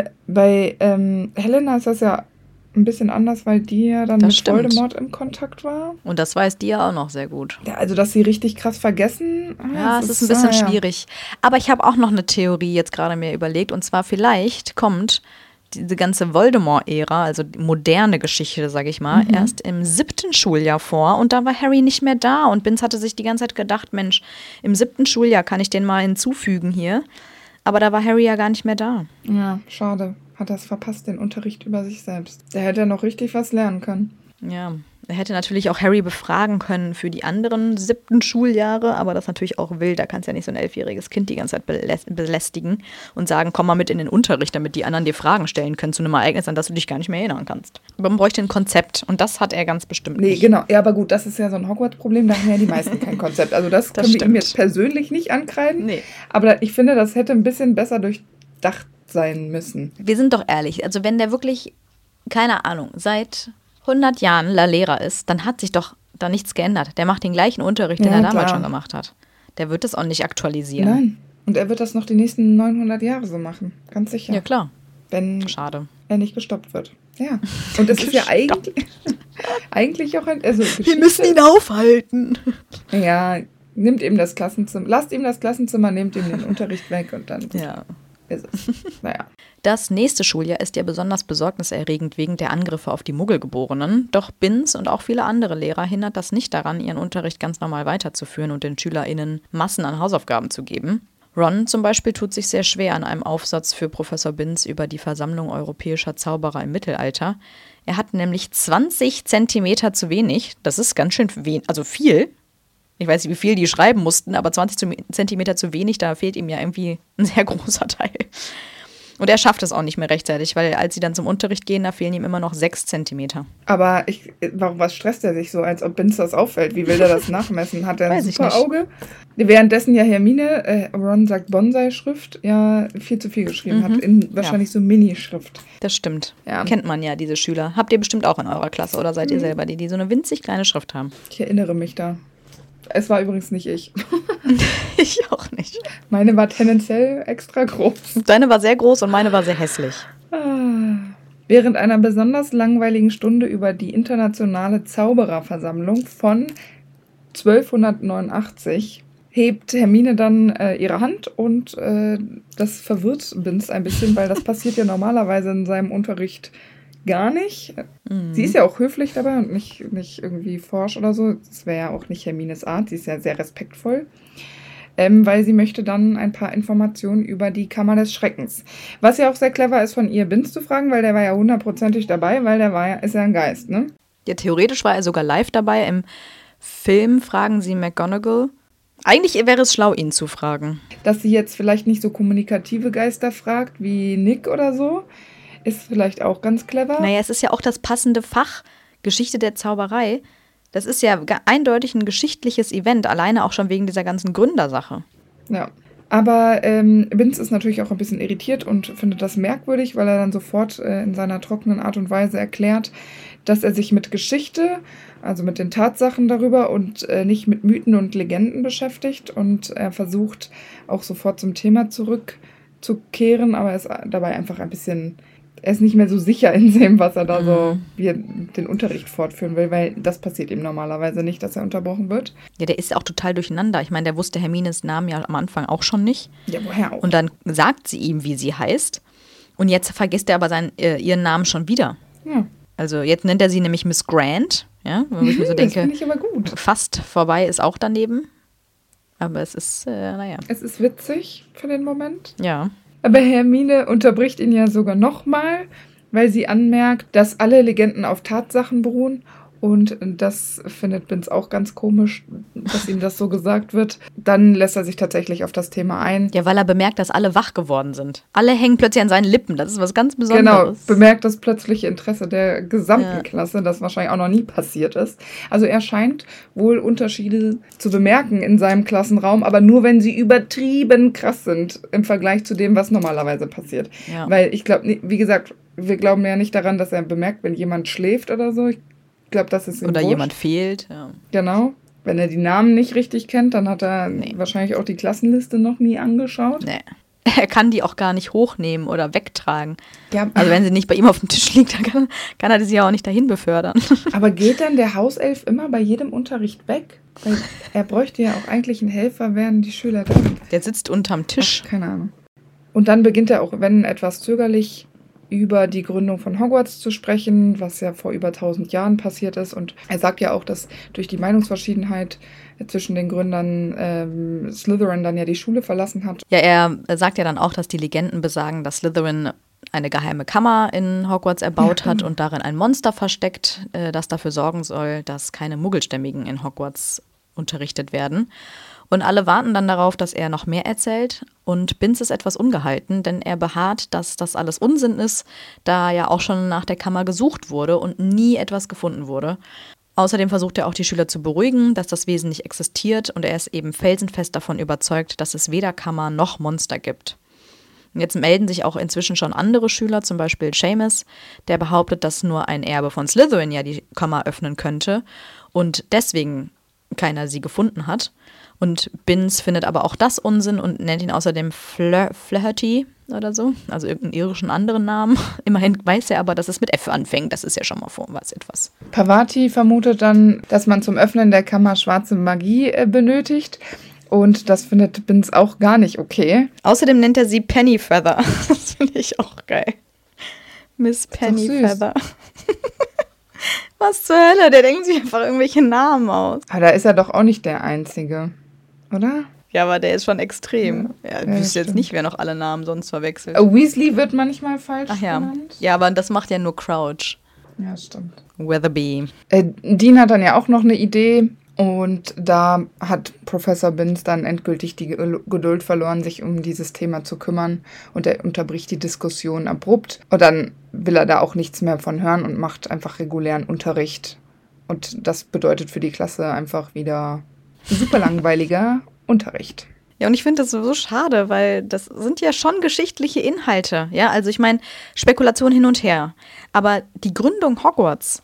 Helena ist das ja ein bisschen anders, weil die ja dann Das mit stimmt. Voldemort im Kontakt war. und das weiß die ja auch noch sehr gut. Ja, also, dass sie richtig krass vergessen. Ja, es ist ein bisschen schwierig. Aber ich habe auch noch eine Theorie jetzt gerade mir überlegt. Und zwar vielleicht kommt diese ganze Voldemort-Ära, also die moderne Geschichte, sage ich mal, erst im 7. Schuljahr vor. Und da war Harry nicht mehr da. Und Binz hatte sich die ganze Zeit gedacht, Mensch, im 7. Schuljahr kann ich den mal hinzufügen hier. Aber da war Harry ja gar nicht mehr da. Ja, schade. Hat das verpasst, den Unterricht über sich selbst. Der hätte ja noch richtig was lernen können. Ja, er hätte natürlich auch Harry befragen können für die anderen 7. Schuljahre, aber das ist natürlich auch wild. Da kannst du ja nicht so ein 11-jähriges Kind die ganze Zeit belästigen und sagen, komm mal mit in den Unterricht, damit die anderen dir Fragen stellen können zu einem Ereignis, an das du dich gar nicht mehr erinnern kannst. Aber man bräuchte ein Konzept und das hat er ganz bestimmt Nee, nicht. genau. Ja, aber gut, das ist ja so ein Hogwarts-Problem. Da haben ja die meisten kein Konzept. Also das können wir ihm stimmt. jetzt persönlich nicht ankreiden. Nee. Aber ich finde, das hätte ein bisschen besser durchdacht sein müssen. Wir sind doch ehrlich, also wenn der wirklich, keine Ahnung, seit 100 Jahren Lehrer ist, dann hat sich doch da nichts geändert. Der macht den gleichen Unterricht, den Ja, er damals klar. schon gemacht hat. Der wird das auch nicht aktualisieren. Nein. Und er wird das noch die nächsten 900 Jahre so machen. Ganz sicher. Ja, klar. Wenn Schade. er nicht gestoppt wird. Ja. Und es ist ja eigentlich auch ein. Also Wir müssen ihn aufhalten. Ja, nimmt ihm das Klassenzimmer. Lasst ihm das Klassenzimmer, nehmt ihm den Unterricht weg und dann Ja. ist es. Naja. Das nächste Schuljahr ist ja besonders besorgniserregend wegen der Angriffe auf die Muggelgeborenen. Doch Binz und auch viele andere Lehrer hindert das nicht daran, ihren Unterricht ganz normal weiterzuführen und den SchülerInnen Massen an Hausaufgaben zu geben. Ron zum Beispiel tut sich sehr schwer an einem Aufsatz für Professor Binz über die Versammlung europäischer Zauberer im Mittelalter. Er hat nämlich 20 Zentimeter zu wenig. Das ist ganz schön viel. Ich weiß nicht, wie viel die schreiben mussten, aber 20 Zentimeter zu wenig, da fehlt ihm ja irgendwie ein sehr großer Teil. Und er schafft es auch nicht mehr rechtzeitig, weil als sie dann zum Unterricht gehen, da fehlen ihm immer noch 6 Zentimeter. Aber was stresst er sich so, als ob Binz das auffällt? Wie will der das nachmessen? Hat er ein Weiß ich super nicht. Auge? Währenddessen ja Hermine, Ron sagt Bonsai-Schrift, ja viel zu viel geschrieben hat. In wahrscheinlich so Mini-Schrift. Das stimmt. Ja. Kennt man ja, diese Schüler. Habt ihr bestimmt auch in eurer Klasse oder seid ihr selber die so eine winzig kleine Schrift haben? Ich erinnere mich da. Es war übrigens nicht ich. Ich auch nicht. Meine war tendenziell extra groß. Deine war sehr groß und meine war sehr hässlich. Während einer besonders langweiligen Stunde über die internationale Zaubererversammlung von 1289 hebt Hermine dann ihre Hand und das verwirrt Binz ein bisschen, weil das passiert ja normalerweise in seinem Unterricht gar nicht. Sie ist ja auch höflich dabei und nicht irgendwie forsch oder so. Das wäre ja auch nicht Hermines Art. Sie ist ja sehr respektvoll. Weil sie möchte dann ein paar Informationen über die Kammer des Schreckens. Was ja auch sehr clever ist, von ihr Binz zu fragen, weil der war ja hundertprozentig dabei, weil ist ja ein Geist, ne? Ja, theoretisch war er sogar live dabei. Im Film fragen sie McGonagall. Eigentlich wäre es schlau, ihn zu fragen. Dass sie jetzt vielleicht nicht so kommunikative Geister fragt, wie Nick oder so, ist vielleicht auch ganz clever. Naja, es ist ja auch das passende Fach, Geschichte der Zauberei. Das ist ja eindeutig ein geschichtliches Event, alleine auch schon wegen dieser ganzen Gründersache. Ja, aber Binz ist natürlich auch ein bisschen irritiert und findet das merkwürdig, weil er dann sofort in seiner trockenen Art und Weise erklärt, dass er sich mit Geschichte, also mit den Tatsachen darüber und nicht mit Mythen und Legenden beschäftigt. Und er versucht auch sofort zum Thema zurückzukehren, aber er ist dabei einfach ein bisschen... Er ist nicht mehr so sicher in dem, was er da so, wie er den Unterricht fortführen will, weil das passiert ihm normalerweise nicht, dass er unterbrochen wird. Ja, der ist ja auch total durcheinander. Ich meine, der wusste Hermines Namen ja am Anfang auch schon nicht. Ja, woher auch? Und dann sagt sie ihm, wie sie heißt. Und jetzt vergisst er aber ihren Namen schon wieder. Ja. Also jetzt nennt er sie nämlich Miss Grant. Ja, wo ich mir so denke, das finde ich aber gut. Fast vorbei ist auch daneben. Aber es ist, naja. Es ist witzig für den Moment. Ja. Aber Hermine unterbricht ihn ja sogar nochmal, weil sie anmerkt, dass alle Legenden auf Tatsachen beruhen. Und das findet Binz auch ganz komisch, dass ihm das so gesagt wird. Dann lässt er sich tatsächlich auf das Thema ein. Ja, weil er bemerkt, dass alle wach geworden sind. Alle hängen plötzlich an seinen Lippen. Das ist was ganz Besonderes. Genau, bemerkt das plötzliche Interesse der gesamten Klasse, das wahrscheinlich auch noch nie passiert ist. Also er scheint wohl Unterschiede zu bemerken in seinem Klassenraum, aber nur, wenn sie übertrieben krass sind im Vergleich zu dem, was normalerweise passiert. Ja. Weil ich glaube, wie gesagt, wir glauben ja nicht daran, dass er bemerkt, wenn jemand schläft oder so. Ich glaube, das ist ihm oder wurscht. Jemand fehlt. Ja. Genau. Wenn er die Namen nicht richtig kennt, dann hat er wahrscheinlich auch die Klassenliste noch nie angeschaut. Nee. Er kann die auch gar nicht hochnehmen oder wegtragen. Ja. Also wenn sie nicht bei ihm auf dem Tisch liegt, dann kann er sie ja auch nicht dahin befördern. Aber geht dann der Hauself immer bei jedem Unterricht weg? Weil er bräuchte ja auch eigentlich einen Helfer, während die Schüler da sind. Der sitzt unterm Tisch. Ach, keine Ahnung. Und dann beginnt er auch, wenn etwas zögerlich, über die Gründung von Hogwarts zu sprechen, was ja vor über 1000 Jahren passiert ist. Und er sagt ja auch, dass durch die Meinungsverschiedenheit zwischen den Gründern Slytherin dann ja die Schule verlassen hat. Ja, er sagt ja dann auch, dass die Legenden besagen, dass Slytherin eine geheime Kammer in Hogwarts erbaut hat und darin ein Monster versteckt, das dafür sorgen soll, dass keine Muggelstämmigen in Hogwarts unterrichtet werden. Und alle warten dann darauf, dass er noch mehr erzählt. Und Binz ist etwas ungehalten, denn er beharrt, dass das alles Unsinn ist, da ja auch schon nach der Kammer gesucht wurde und nie etwas gefunden wurde. Außerdem versucht er auch die Schüler zu beruhigen, dass das Wesen nicht existiert. Und er ist eben felsenfest davon überzeugt, dass es weder Kammer noch Monster gibt. Und jetzt melden sich auch inzwischen schon andere Schüler, zum Beispiel Seamus, der behauptet, dass nur ein Erbe von Slytherin ja die Kammer öffnen könnte und deswegen keiner sie gefunden hat. Und Binz findet aber auch das Unsinn und nennt ihn außerdem Flaherty oder so, also irgendeinen irischen anderen Namen. Immerhin weiß er aber, dass es mit F anfängt. Das ist ja schon mal was etwas. Parvati vermutet dann, dass man zum Öffnen der Kammer schwarze Magie benötigt. Und das findet Binz auch gar nicht okay. Außerdem nennt er sie Pennyfeather. Das finde ich auch geil. Miss Pennyfeather. Was zur Hölle? Der denkt sich einfach irgendwelche Namen aus. Aber da ist er doch auch nicht der Einzige, oder? Ja, aber der ist schon extrem. Ja, ich wüsste jetzt nicht, wer noch alle Namen sonst verwechselt. Weasley wird manchmal falsch genannt. Ja, aber das macht ja nur Crouch. Ja, stimmt. Weatherby. Dean hat dann ja auch noch eine Idee. Und da hat Professor Binz dann endgültig die Geduld verloren, sich um dieses Thema zu kümmern. Und er unterbricht die Diskussion abrupt. Und dann will er da auch nichts mehr von hören und macht einfach regulären Unterricht. Und das bedeutet für die Klasse einfach wieder super langweiliger Unterricht. Ja, und ich finde das so schade, weil das sind ja schon geschichtliche Inhalte. Ja, also ich meine, Spekulation hin und her. Aber die Gründung Hogwarts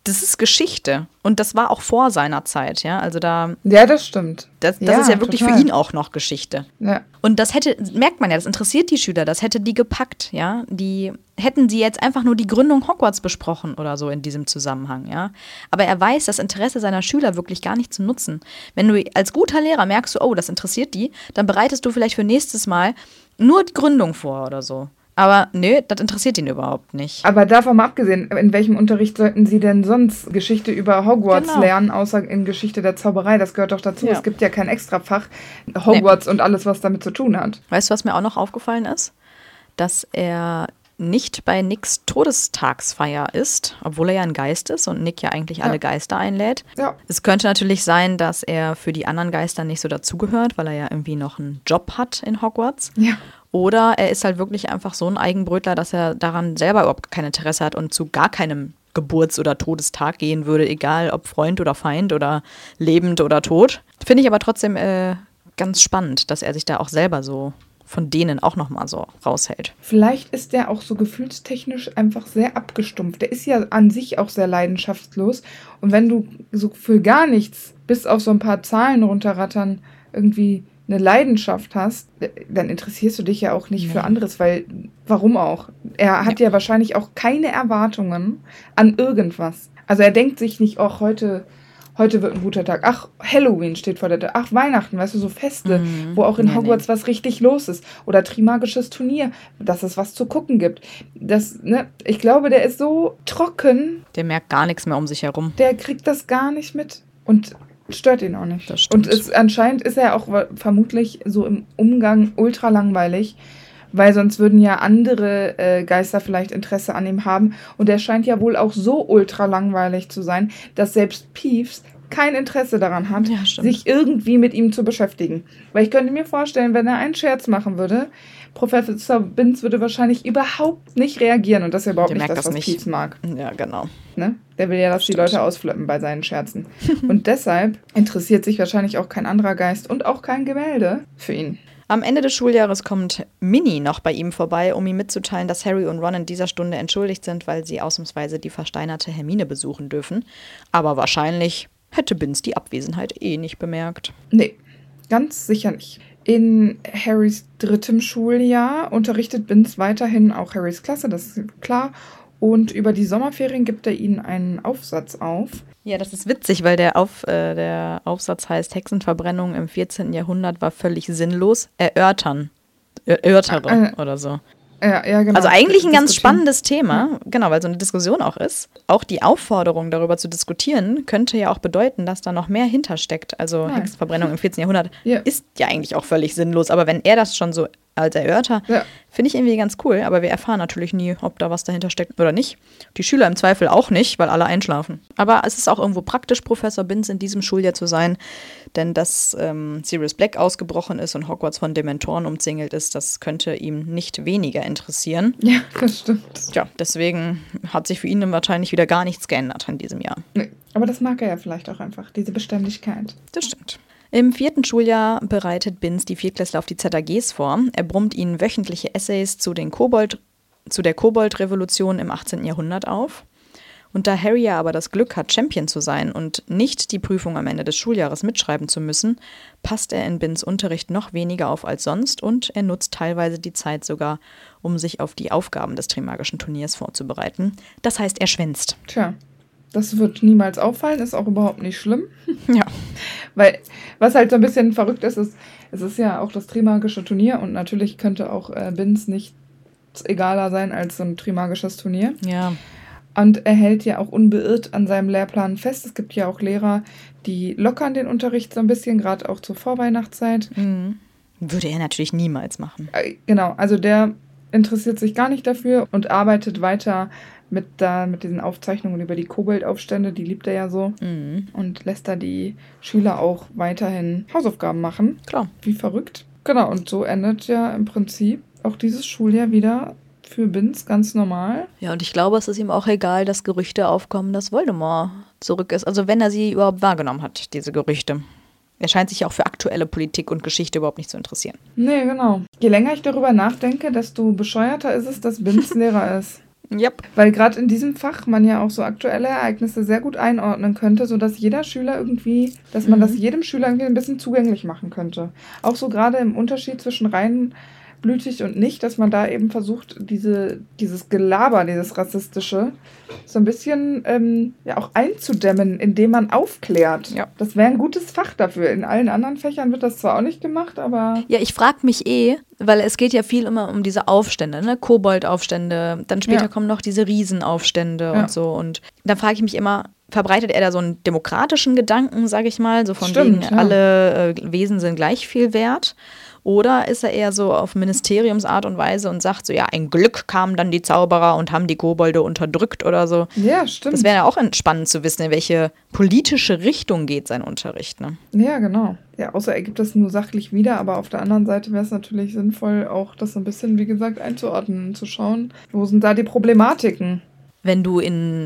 Das ist Geschichte. Und das war auch vor seiner Zeit, ja. Also Ja, das stimmt. das Ja, ist ja wirklich total. für ihn auch noch Geschichte. Ja. Und das merkt man ja, das interessiert die Schüler, das hätte die gepackt, ja. Hätten sie jetzt einfach nur die Gründung Hogwarts besprochen oder so in diesem Zusammenhang, ja. Aber er weiß das Interesse seiner Schüler wirklich gar nicht zu nutzen. Wenn du als guter Lehrer merkst, oh, das interessiert die, dann bereitest du vielleicht für nächstes Mal nur die Gründung vor oder so. Aber nö, das interessiert ihn überhaupt nicht. Aber davon mal abgesehen, in welchem Unterricht sollten Sie denn sonst Geschichte über Hogwarts Genau. lernen, außer in Geschichte der Zauberei? Das gehört doch dazu. Ja. Es gibt ja kein Extrafach Hogwarts und alles, was damit zu tun hat. Weißt du, was mir auch noch aufgefallen ist? Dass er nicht bei Nicks Todestagsfeier ist, obwohl er ja ein Geist ist und Nick ja eigentlich alle Geister einlädt. Ja. Es könnte natürlich sein, dass er für die anderen Geister nicht so dazugehört, weil er ja irgendwie noch einen Job hat in Hogwarts. Ja. Oder er ist halt wirklich einfach so ein Eigenbrötler, dass er daran selber überhaupt kein Interesse hat und zu gar keinem Geburts- oder Todestag gehen würde, egal ob Freund oder Feind oder lebend oder tot. Finde ich aber trotzdem ganz spannend, dass er sich da auch selber so von denen auch nochmal so raushält. Vielleicht ist der auch so gefühlstechnisch einfach sehr abgestumpft. Der ist ja an sich auch sehr leidenschaftslos. Und wenn du so für gar nichts, bis auf so ein paar Zahlen runterrattern, irgendwie eine Leidenschaft hast, dann interessierst du dich ja auch nicht für anderes, weil, warum auch? Er hat ja wahrscheinlich auch keine Erwartungen an irgendwas. Also er denkt sich nicht, ach, heute wird ein guter Tag. Ach, Halloween steht vor der Tür. Ach, Weihnachten, weißt du, so Feste, wo auch in Hogwarts was richtig los ist. Oder Trimagisches Turnier, dass es was zu gucken gibt. Ich glaube, der ist so trocken, Der merkt gar nichts mehr um sich herum. der kriegt das gar nicht mit. Und stört ihn auch nicht. Das stimmt. Und anscheinend ist er auch vermutlich so im Umgang ultra langweilig, weil sonst würden ja andere Geister vielleicht Interesse an ihm haben. Und er scheint ja wohl auch so ultra langweilig zu sein, dass selbst Peeves kein Interesse daran hat, Ja, stimmt. sich irgendwie mit ihm zu beschäftigen. Weil ich könnte mir vorstellen, wenn er einen Scherz machen würde, Professor Binns würde wahrscheinlich überhaupt nicht reagieren. Und das ist ja überhaupt Der nicht merkt das, das was nicht. Peeves mag. Ja, genau. Ne? Der will ja, dass die Leute ausflippen bei seinen Scherzen. Und deshalb interessiert sich wahrscheinlich auch kein anderer Geist und auch kein Gemälde für ihn. Am Ende des Schuljahres kommt Minnie noch bei ihm vorbei, um ihm mitzuteilen, dass Harry und Ron in dieser Stunde entschuldigt sind, weil sie ausnahmsweise die versteinerte Hermine besuchen dürfen. Aber wahrscheinlich hätte Binns die Abwesenheit nicht bemerkt. Nee, ganz sicher nicht. In Harrys 3. Schuljahr unterrichtet Binns weiterhin auch Harrys Klasse, das ist klar. Und über die Sommerferien gibt er ihnen einen Aufsatz auf. Ja, das ist witzig, weil der Aufsatz heißt, Hexenverbrennung im 14. Jahrhundert war völlig sinnlos. Erörtere oder so. Ja, genau. Also eigentlich ein ganz Diskutieren. spannendes Thema, genau, weil so eine Diskussion auch ist. Auch die Aufforderung, darüber zu diskutieren, könnte ja auch bedeuten, dass da noch mehr hintersteckt. Also Nein. Hexenverbrennung im 14. Jahrhundert Ja. ist ja eigentlich auch völlig sinnlos. Aber wenn er das schon so als Erörter, Ja. finde ich irgendwie ganz cool. Aber wir erfahren natürlich nie, ob da was dahinter steckt oder nicht. Die Schüler im Zweifel auch nicht, weil alle einschlafen. Aber es ist auch irgendwo praktisch, Professor Binns in diesem Schuljahr zu sein. Denn dass Sirius Black ausgebrochen ist und Hogwarts von Dementoren umzingelt ist, das könnte ihm nicht weniger interessieren. Ja, das stimmt. Ja, deswegen hat sich für ihn dann wahrscheinlich wieder gar nichts geändert in diesem Jahr. Nee, aber das mag er ja vielleicht auch einfach, diese Beständigkeit. Das stimmt. Im 4. Schuljahr bereitet Binns die Viertklässler auf die ZAGs vor. Er brummt ihnen wöchentliche Essays zu der Kobold-Revolution im 18. Jahrhundert auf. Und da Harry ja aber das Glück hat, Champion zu sein und nicht die Prüfung am Ende des Schuljahres mitschreiben zu müssen, passt er in Binns Unterricht noch weniger auf als sonst und er nutzt teilweise die Zeit sogar, um sich auf die Aufgaben des Trimagischen Turniers vorzubereiten. Das heißt, er schwänzt. Tja, das wird niemals auffallen, ist auch überhaupt nicht schlimm. Ja. Weil, was halt so ein bisschen verrückt ist, es ist ja auch das Trimagische Turnier und natürlich könnte auch Binns nicht egaler sein als so ein Trimagisches Turnier. Ja. Und er hält ja auch unbeirrt an seinem Lehrplan fest. Es gibt ja auch Lehrer, die lockern den Unterricht so ein bisschen, gerade auch zur Vorweihnachtszeit. Mhm. Würde er natürlich niemals machen. Genau, also der interessiert sich gar nicht dafür und arbeitet weiter mit diesen Aufzeichnungen über die Koboldaufstände, die liebt er ja so. Mhm. Und lässt da die Schüler auch weiterhin Hausaufgaben machen. Klar. Wie verrückt. Genau, und so endet ja im Prinzip auch dieses Schuljahr wieder für Binns ganz normal. Ja, und ich glaube, es ist ihm auch egal, dass Gerüchte aufkommen, dass Voldemort zurück ist. Also wenn er sie überhaupt wahrgenommen hat, diese Gerüchte. Er scheint sich auch für aktuelle Politik und Geschichte überhaupt nicht zu interessieren. Nee, genau. Je länger ich darüber nachdenke, desto bescheuerter ist es, dass Binns Lehrer ist. Yep. Weil gerade in diesem Fach man ja auch so aktuelle Ereignisse sehr gut einordnen könnte, sodass jeder Schüler irgendwie, dass man das jedem Schüler irgendwie ein bisschen zugänglich machen könnte. Auch so gerade im Unterschied zwischen reinblütig und nicht, dass man da eben versucht, dieses Gelaber, dieses Rassistische, so ein bisschen auch einzudämmen, indem man aufklärt. Ja. Das wäre ein gutes Fach dafür. In allen anderen Fächern wird das zwar auch nicht gemacht, aber... Ja, ich frage mich weil es geht ja viel immer um diese Aufstände, ne? Koboldaufstände, dann später kommen noch diese Riesenaufstände und so. Und da frage ich mich immer, verbreitet er da so einen demokratischen Gedanken, sage ich mal, so von wegen, alle Wesen sind gleich viel wert? Oder ist er eher so auf Ministeriumsart und Weise und sagt so, ja, ein Glück kamen dann die Zauberer und haben die Kobolde unterdrückt oder so. Ja, stimmt. Das wäre ja auch spannend zu wissen, in welche politische Richtung geht sein Unterricht, ne? Ja, genau. Ja, außer er gibt das nur sachlich wieder, aber auf der anderen Seite wäre es natürlich sinnvoll, auch das ein bisschen, wie gesagt, einzuordnen und zu schauen, wo sind da die Problematiken. Wenn du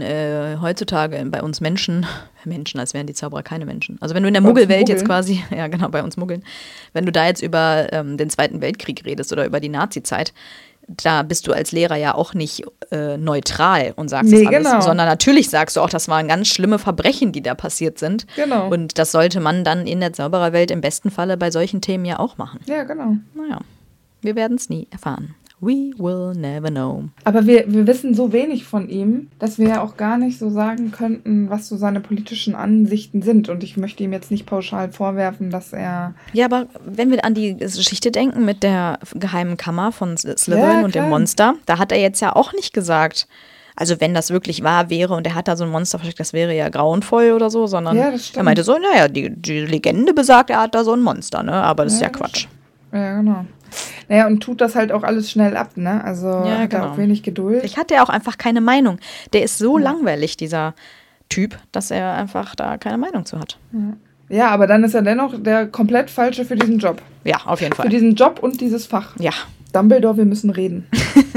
heutzutage bei uns Menschen, als wären die Zauberer keine Menschen. Also wenn du in der Muggelwelt jetzt quasi, ja genau, bei uns Muggeln, wenn du da jetzt über den Zweiten Weltkrieg redest oder über die Nazi-Zeit, da bist du als Lehrer ja auch nicht neutral und sagst das alles, sondern natürlich sagst du auch, das waren ganz schlimme Verbrechen, die da passiert sind. Genau. Und das sollte man dann in der Zaubererwelt im besten Falle bei solchen Themen ja auch machen. Ja, genau. Naja, wir werden es nie erfahren. We will never know. Aber wir wissen so wenig von ihm, dass wir ja auch gar nicht so sagen könnten, was so seine politischen Ansichten sind. Und ich möchte ihm jetzt nicht pauschal vorwerfen, dass er... Ja, aber wenn wir an die Geschichte denken mit der geheimen Kammer von Slytherin und dem Monster, da hat er jetzt ja auch nicht gesagt, also wenn das wirklich wahr wäre und er hat da so ein Monster versteckt, das wäre ja grauenvoll oder so, sondern er meinte so, naja, die Legende besagt, er hat da so ein Monster, ne? Aber das ist ja Quatsch. Ja, genau. Naja, und tut das halt auch alles schnell ab, ne? Also hat er auch wenig Geduld. Ich hatte ja auch einfach keine Meinung. Der ist so langweilig, dieser Typ, dass er einfach da keine Meinung zu hat. Ja, aber dann ist er dennoch der komplett Falsche für diesen Job. Ja, auf jeden Fall. Für diesen Job und dieses Fach. Ja. Dumbledore, wir müssen reden.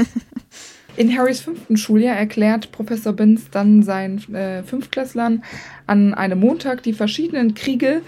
In Harrys 5. Schuljahr erklärt Professor Binns dann seinen Fünftklässlern an einem Montag die verschiedenen Kriege,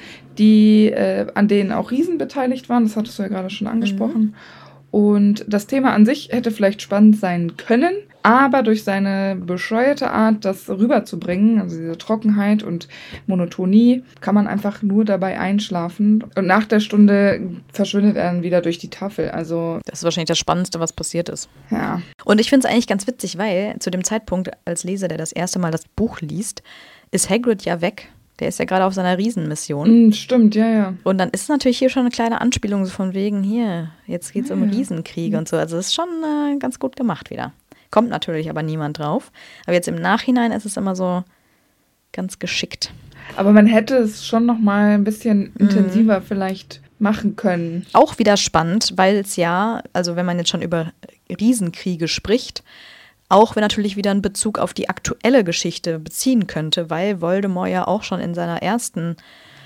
an denen auch Riesen beteiligt waren. Das hattest du ja gerade schon angesprochen. Und das Thema an sich hätte vielleicht spannend sein können, aber durch seine bescheuerte Art, das rüberzubringen, also diese Trockenheit und Monotonie, kann man einfach nur dabei einschlafen. Und nach der Stunde verschwindet er dann wieder durch die Tafel. Also das ist wahrscheinlich das Spannendste, was passiert ist. Ja. Und ich finde es eigentlich ganz witzig, weil zu dem Zeitpunkt als Leser, der das erste Mal das Buch liest, ist Hagrid ja weg. Der ist ja gerade auf seiner Riesenmission. Stimmt, ja. Und dann ist natürlich hier schon eine kleine Anspielung so von wegen, hier, jetzt geht's um Riesenkriege und so. Also das ist schon ganz gut gemacht wieder. Kommt natürlich aber niemand drauf. Aber jetzt im Nachhinein ist es immer so ganz geschickt. Aber man hätte es schon noch mal ein bisschen intensiver vielleicht machen können. Auch wieder spannend, weil es ja, also wenn man jetzt schon über Riesenkriege spricht, auch natürlich wieder einen Bezug auf die aktuelle Geschichte beziehen könnte, weil Voldemort ja auch schon in seiner ersten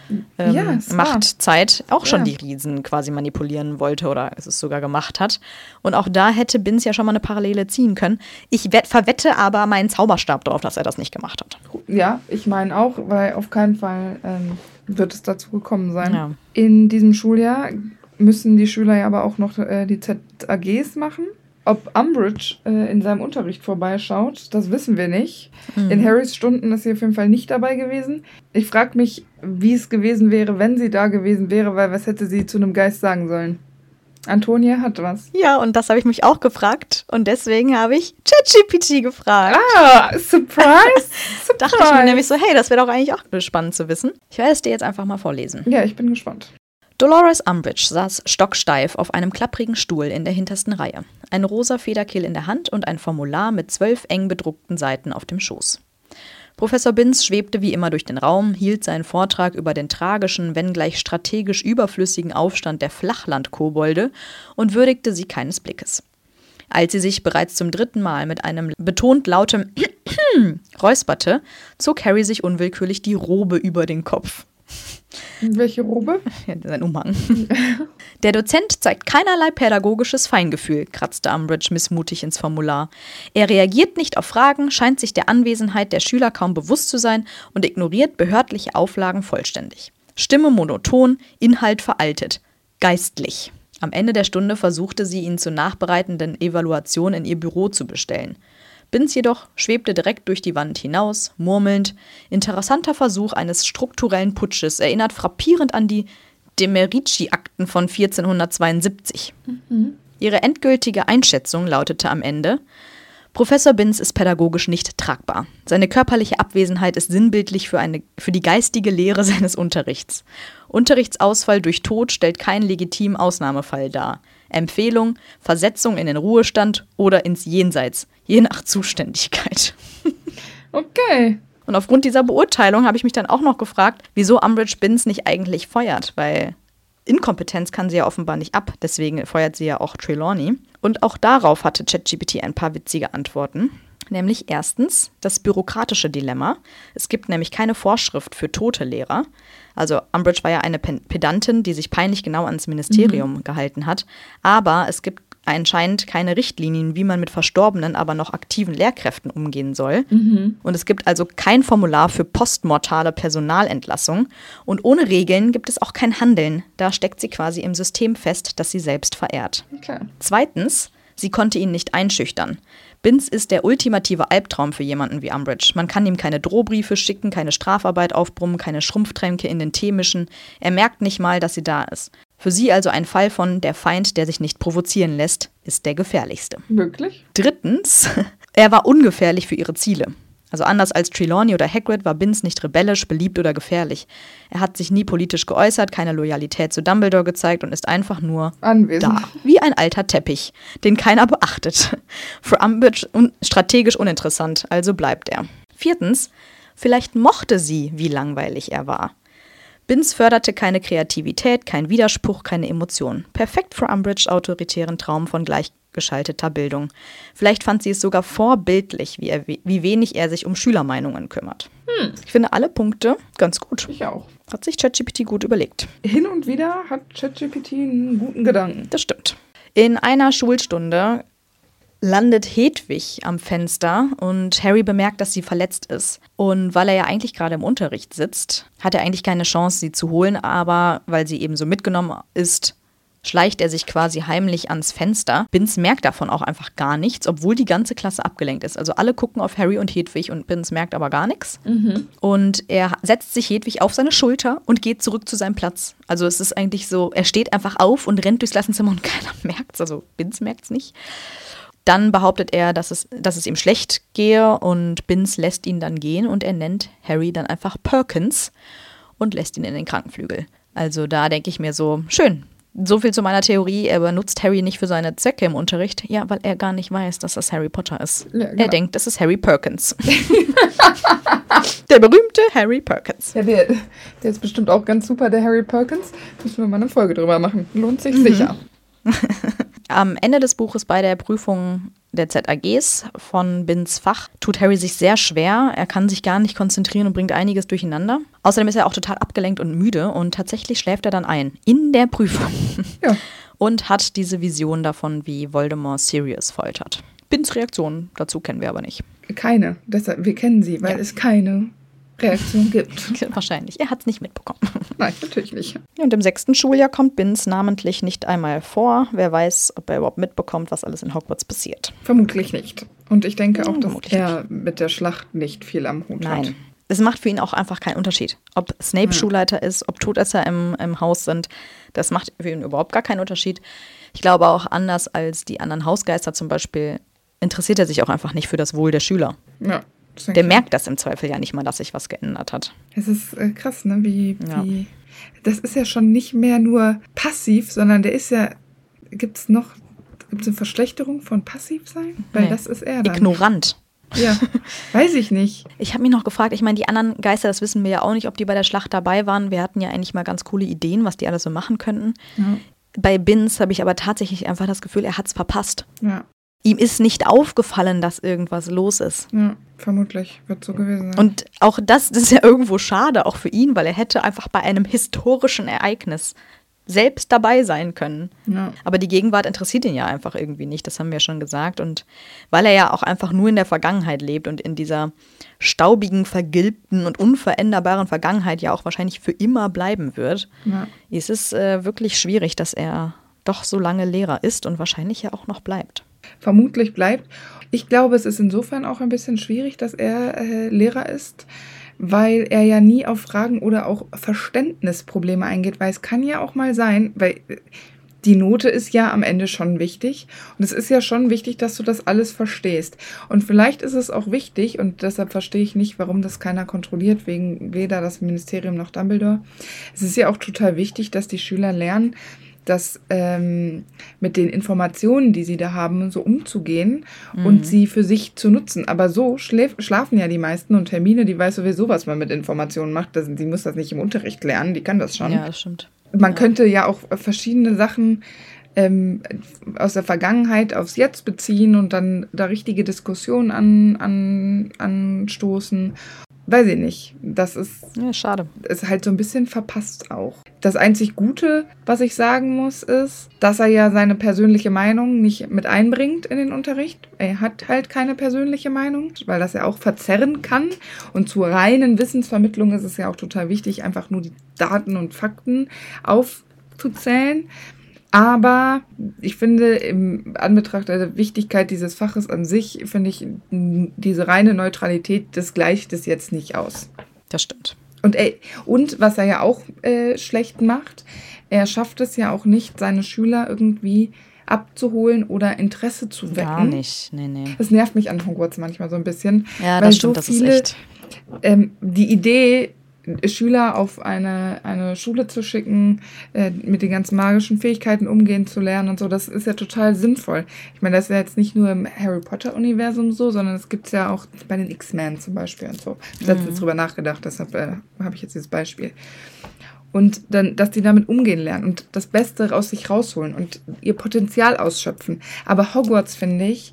Machtzeit auch schon die Riesen quasi manipulieren wollte oder es sogar gemacht hat. Und auch da hätte Binns ja schon mal eine Parallele ziehen können. Ich verwette aber meinen Zauberstab darauf, dass er das nicht gemacht hat. Ja, ich meine auch, weil auf keinen Fall wird es dazu gekommen sein. Ja. In diesem Schuljahr müssen die Schüler ja aber auch noch die ZAGs machen. Ob Umbridge in seinem Unterricht vorbeischaut, das wissen wir nicht. In Harrys Stunden ist sie auf jeden Fall nicht dabei gewesen. Ich frage mich, wie es gewesen wäre, wenn sie da gewesen wäre, weil was hätte sie zu einem Geist sagen sollen? Antonia hat was. Ja, und das habe ich mich auch gefragt. Und deswegen habe ich ChatGPT gefragt. Ah, Surprise! Dachte ich mir nämlich so, hey, das wäre doch eigentlich auch spannend zu wissen. Ich werde es dir jetzt einfach mal vorlesen. Ja, ich bin gespannt. Dolores Umbridge saß stocksteif auf einem klapprigen Stuhl in der hintersten Reihe. Ein rosa Federkiel in der Hand und ein Formular mit 12 eng bedruckten Seiten auf dem Schoß. Professor Binns schwebte wie immer durch den Raum, hielt seinen Vortrag über den tragischen, wenngleich strategisch überflüssigen Aufstand der Flachland-Kobolde und würdigte sie keines Blickes. Als sie sich bereits zum 3. Mal mit einem betont lautem räusperte, zog Harry sich unwillkürlich die Robe über den Kopf. Welche Robe? Ja, sein Umhang. Der Dozent zeigt keinerlei pädagogisches Feingefühl, kratzte Umbridge missmutig ins Formular. Er reagiert nicht auf Fragen, scheint sich der Anwesenheit der Schüler kaum bewusst zu sein und ignoriert behördliche Auflagen vollständig. Stimme monoton, Inhalt veraltet. Geistlich. Am Ende der Stunde versuchte sie, ihn zur nachbereitenden Evaluation in ihr Büro zu bestellen. Binns jedoch schwebte direkt durch die Wand hinaus, murmelnd: Interessanter Versuch eines strukturellen Putsches, erinnert frappierend an die de Medici-Akten von 1472. Ihre endgültige Einschätzung lautete am Ende: Professor Binns ist pädagogisch nicht tragbar. Seine körperliche Abwesenheit ist sinnbildlich für die geistige Lehre seines Unterrichts. Unterrichtsausfall durch Tod stellt keinen legitimen Ausnahmefall dar. Empfehlung: Versetzung in den Ruhestand oder ins Jenseits, je nach Zuständigkeit. Okay. Und aufgrund dieser Beurteilung habe ich mich dann auch noch gefragt, wieso Umbridge Binns nicht eigentlich feuert, weil Inkompetenz kann sie ja offenbar nicht ab, deswegen feuert sie ja auch Trelawney. Und auch darauf hatte ChatGPT ein paar witzige Antworten. Nämlich erstens das bürokratische Dilemma. Es gibt nämlich keine Vorschrift für tote Lehrer. Also Umbridge war ja eine Pedantin, die sich peinlich genau ans Ministerium gehalten hat. Aber es gibt anscheinend keine Richtlinien, wie man mit verstorbenen, aber noch aktiven Lehrkräften umgehen soll. Und es gibt also kein Formular für postmortale Personalentlassung. Und ohne Regeln gibt es auch kein Handeln. Da steckt sie quasi im System fest, das sie selbst verehrt. Okay. Zweitens, sie konnte ihn nicht einschüchtern. Binns ist der ultimative Albtraum für jemanden wie Umbridge. Man kann ihm keine Drohbriefe schicken, keine Strafarbeit aufbrummen, keine Schrumpftränke in den Tee mischen. Er merkt nicht mal, dass sie da ist. Für sie also ein Fall von der Feind, der sich nicht provozieren lässt, ist der gefährlichste. Wirklich? Drittens, er war ungefährlich für ihre Ziele. Also anders als Trelawney oder Hagrid war Binns nicht rebellisch, beliebt oder gefährlich. Er hat sich nie politisch geäußert, keine Loyalität zu Dumbledore gezeigt und ist einfach nur anwesend. Da. Wie ein alter Teppich, den keiner beachtet. Für Umbridge strategisch uninteressant, also bleibt er. Viertens, vielleicht mochte sie, wie langweilig er war. Binns förderte keine Kreativität, kein Widerspruch, keine Emotionen. Perfekt für Umbridges autoritären Traum von gleichgeschalteter Bildung. Vielleicht fand sie es sogar vorbildlich, wie wenig er sich um Schülermeinungen kümmert. Ich finde alle Punkte ganz gut. Ich auch. Hat sich ChatGPT gut überlegt. Hin und wieder hat ChatGPT einen guten Gedanken. Das stimmt. In einer Schulstunde landet Hedwig am Fenster und Harry bemerkt, dass sie verletzt ist. Und weil er ja eigentlich gerade im Unterricht sitzt, hat er eigentlich keine Chance, sie zu holen, aber weil sie eben so mitgenommen ist, schleicht er sich quasi heimlich ans Fenster. Binns merkt davon auch einfach gar nichts, obwohl die ganze Klasse abgelenkt ist. Also alle gucken auf Harry und Hedwig und Binns merkt aber gar nichts. Und er setzt sich Hedwig auf seine Schulter und geht zurück zu seinem Platz. Also es ist eigentlich so, er steht einfach auf und rennt durchs Klassenzimmer und keiner merkt es. Also Binns merkt es nicht. Dann behauptet er, dass es ihm schlecht gehe und Binns lässt ihn dann gehen und er nennt Harry dann einfach Perkins und lässt ihn in den Krankenflügel. Also da denke ich mir so, schön. So viel zu meiner Theorie, er benutzt Harry nicht für seine Zwecke im Unterricht. Ja, weil er gar nicht weiß, dass das Harry Potter ist. Ja, genau. Er denkt, das ist Harry Perkins. Der berühmte Harry Perkins. Ja, der ist bestimmt auch ganz super, der Harry Perkins. Müssen wir mal eine Folge drüber machen. Lohnt sich sicher. Am Ende des Buches bei der Prüfung der ZAGs von Binns Fach tut Harry sich sehr schwer. Er kann sich gar nicht konzentrieren und bringt einiges durcheinander. Außerdem ist er auch total abgelenkt und müde und tatsächlich schläft er dann ein in der Prüfung. Ja. Und hat diese Vision davon, wie Voldemort Sirius foltert. Binns Reaktion dazu kennen wir aber nicht. Keine. Deshalb, wir kennen sie, weil es keine Reaktion gibt. Wahrscheinlich. Er hat es nicht mitbekommen. Nein, natürlich nicht. Und im 6. Schuljahr kommt Binns namentlich nicht einmal vor. Wer weiß, ob er überhaupt mitbekommt, was alles in Hogwarts passiert. Vermutlich nicht. Und ich denke auch, dass er mit der Schlacht nicht viel am Hut hat. Nein. Es macht für ihn auch einfach keinen Unterschied. Ob Snape Schulleiter ist, ob Todesser im Haus sind, das macht für ihn überhaupt gar keinen Unterschied. Ich glaube auch, anders als die anderen Hausgeister zum Beispiel, interessiert er sich auch einfach nicht für das Wohl der Schüler. Ja. Der merkt das im Zweifel ja nicht mal, dass sich was geändert hat. Es ist krass, ne? Wie das ist ja schon nicht mehr nur passiv, sondern der ist ja, gibt es eine Verschlechterung von passiv sein? Weil das ist er dann. Ignorant. Ja, weiß ich nicht. Ich habe mich noch gefragt, ich meine, die anderen Geister, das wissen wir ja auch nicht, ob die bei der Schlacht dabei waren. Wir hatten ja eigentlich mal ganz coole Ideen, was die alles so machen könnten. Ja. Bei Binns habe ich aber tatsächlich einfach das Gefühl, er hat es verpasst. Ja. Ihm ist nicht aufgefallen, dass irgendwas los ist. Ja, vermutlich wird so gewesen sein. Und auch das ist ja irgendwo schade, auch für ihn, weil er hätte einfach bei einem historischen Ereignis selbst dabei sein können. Ja. Aber die Gegenwart interessiert ihn ja einfach irgendwie nicht, das haben wir ja schon gesagt. Und weil er ja auch einfach nur in der Vergangenheit lebt und in dieser staubigen, vergilbten und unveränderbaren Vergangenheit ja auch wahrscheinlich für immer bleiben wird, ist es wirklich schwierig, dass er doch so lange Lehrer ist und wahrscheinlich ja auch noch bleibt. Vermutlich bleibt. Ich glaube, es ist insofern auch ein bisschen schwierig, dass er Lehrer ist, weil er ja nie auf Fragen oder auch Verständnisprobleme eingeht, weil es kann ja auch mal sein, weil die Note ist ja am Ende schon wichtig und es ist ja schon wichtig, dass du das alles verstehst. Und vielleicht ist es auch wichtig, und deshalb verstehe ich nicht, warum das keiner kontrolliert, wegen weder das Ministerium noch Dumbledore. Es ist ja auch total wichtig, dass die Schüler lernen, dass mit den Informationen, die sie da haben, so umzugehen und sie für sich zu nutzen. Aber so schlafen ja die meisten, und Hermine, die weiß sowieso, was man mit Informationen macht. Die muss das nicht im Unterricht lernen, die kann das schon. Ja, das stimmt. Man könnte ja auch verschiedene Sachen aus der Vergangenheit aufs Jetzt beziehen und dann da richtige Diskussionen anstoßen. Weiß ich nicht. Das ist, Ja, schade. ist halt so ein bisschen verpasst auch. Das einzig Gute, was ich sagen muss, ist, dass er ja seine persönliche Meinung nicht mit einbringt in den Unterricht. Er hat halt keine persönliche Meinung, weil das ja auch verzerren kann. Und zur reinen Wissensvermittlung ist es ja auch total wichtig, einfach nur die Daten und Fakten aufzuzählen. Aber ich finde, im Anbetracht der Wichtigkeit dieses Faches an sich, finde ich diese reine Neutralität, das gleicht es jetzt nicht aus. Das stimmt. Und was er ja auch schlecht macht, er schafft es ja auch nicht, seine Schüler irgendwie abzuholen oder Interesse zu wecken. Gar nicht, nee. Das nervt mich an Hogwarts manchmal so ein bisschen. Ja, weil das stimmt, so das ist viele, echt. Die Idee, Schüler auf eine Schule zu schicken, mit den ganzen magischen Fähigkeiten umgehen zu lernen und so, das ist ja total sinnvoll. Ich meine, das ist ja jetzt nicht nur im Harry Potter-Universum so, sondern es gibt es ja auch bei den X-Men zum Beispiel und so. Ich habe letztens drüber nachgedacht, deshalb habe ich jetzt dieses Beispiel. Und dann, dass die damit umgehen lernen und das Beste aus sich rausholen und ihr Potenzial ausschöpfen. Aber Hogwarts, finde ich,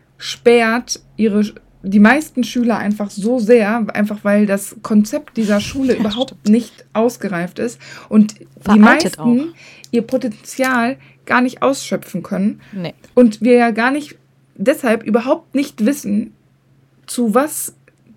sperrt die meisten Schüler einfach so sehr, einfach weil das Konzept dieser Schule überhaupt nicht ausgereift ist und die meisten auch. ihr Potenzial gar nicht ausschöpfen können. Nee. Und wir ja gar nicht, deshalb überhaupt nicht wissen, zu was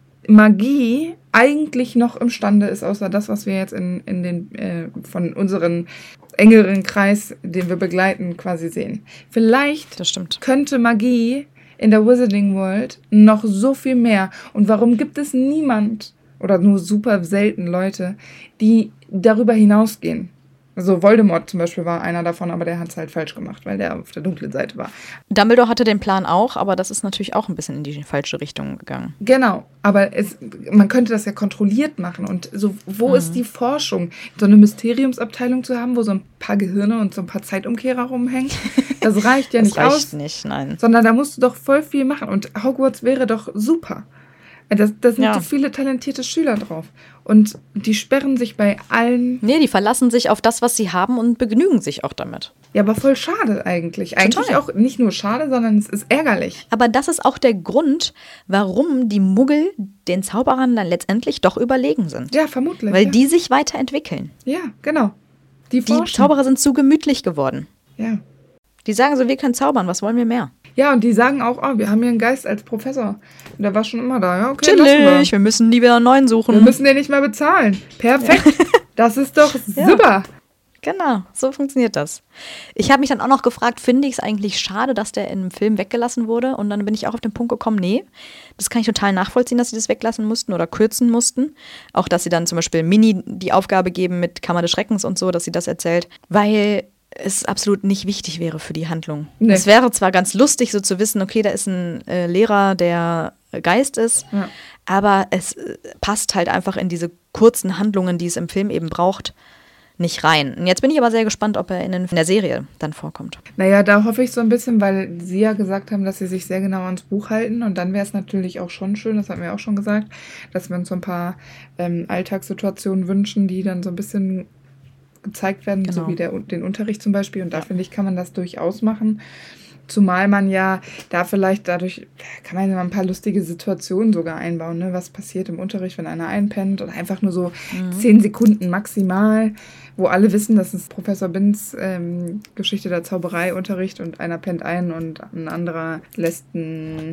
Magie eigentlich noch imstande ist, außer das, was wir jetzt in den von unseren engeren Kreis, den wir begleiten, quasi sehen. Vielleicht Das stimmt. könnte Magie in der Wizarding World noch so viel mehr. Und warum gibt es niemand oder nur super selten Leute, die darüber hinausgehen? Also Voldemort zum Beispiel war einer davon, aber der hat es halt falsch gemacht, weil der auf der dunklen Seite war. Dumbledore hatte den Plan auch, aber das ist natürlich auch ein bisschen in die falsche Richtung gegangen. Genau, aber man könnte das ja kontrolliert machen. Und so, wo ist die Forschung? So eine Mysteriumsabteilung zu haben, wo so ein paar Gehirne und so ein paar Zeitumkehrer rumhängen, das reicht ja nicht aus. Das reicht nicht, nein. Sondern da musst du doch voll viel machen. Und Hogwarts wäre doch super. Da sind so viele talentierte Schüler drauf. Und die sperren sich bei allen. Nee, die verlassen sich auf das, was sie haben und begnügen sich auch damit. Ja, aber voll schade eigentlich. Eigentlich auch nicht nur schade, sondern es ist ärgerlich. Aber das ist auch der Grund, warum die Muggel den Zauberern dann letztendlich doch überlegen sind. Ja, vermutlich. Weil die sich weiterentwickeln. Ja, genau. Die Zauberer sind zu gemütlich geworden. Ja. Die sagen so, wir können zaubern, was wollen wir mehr? Ja, und die sagen auch, wir haben hier einen Geist als Professor. Und der war schon immer da. Ja, okay, lassen Chillig, wir müssen nie wieder einen neuen suchen. Wir müssen den nicht mehr bezahlen. Perfekt. Das ist doch super. Genau, so funktioniert das. Ich habe mich dann auch noch gefragt, finde ich es eigentlich schade, dass der im Film weggelassen wurde? Und dann bin ich auch auf den Punkt gekommen, nee, das kann ich total nachvollziehen, dass sie das weglassen mussten oder kürzen mussten. Auch, dass sie dann zum Beispiel Mini die Aufgabe geben mit Kammer des Schreckens und so, dass sie das erzählt. Weil es absolut nicht wichtig wäre für die Handlung. Nee. Es wäre zwar ganz lustig, so zu wissen, okay, da ist ein Lehrer, der Geist ist, aber es passt halt einfach in diese kurzen Handlungen, die es im Film eben braucht, nicht rein. Und jetzt bin ich aber sehr gespannt, ob er in der Serie dann vorkommt. Naja, da hoffe ich so ein bisschen, weil sie ja gesagt haben, dass sie sich sehr genau ans Buch halten. Und dann wäre es natürlich auch schon schön, das hatten wir auch schon gesagt, dass wir uns so ein paar Alltagssituationen wünschen, die dann so ein bisschen gezeigt werden, Genau. so wie den Unterricht zum Beispiel. Und da finde ich, kann man das durchaus machen. Zumal man ja da vielleicht dadurch, kann man ja mal ein paar lustige Situationen sogar einbauen. Ne? Was passiert im Unterricht, wenn einer einpennt? Oder einfach nur so 10 Sekunden maximal, wo alle wissen, dass es Professor Binns Geschichte der Zauberei Unterricht und einer pennt ein und ein anderer lässt einen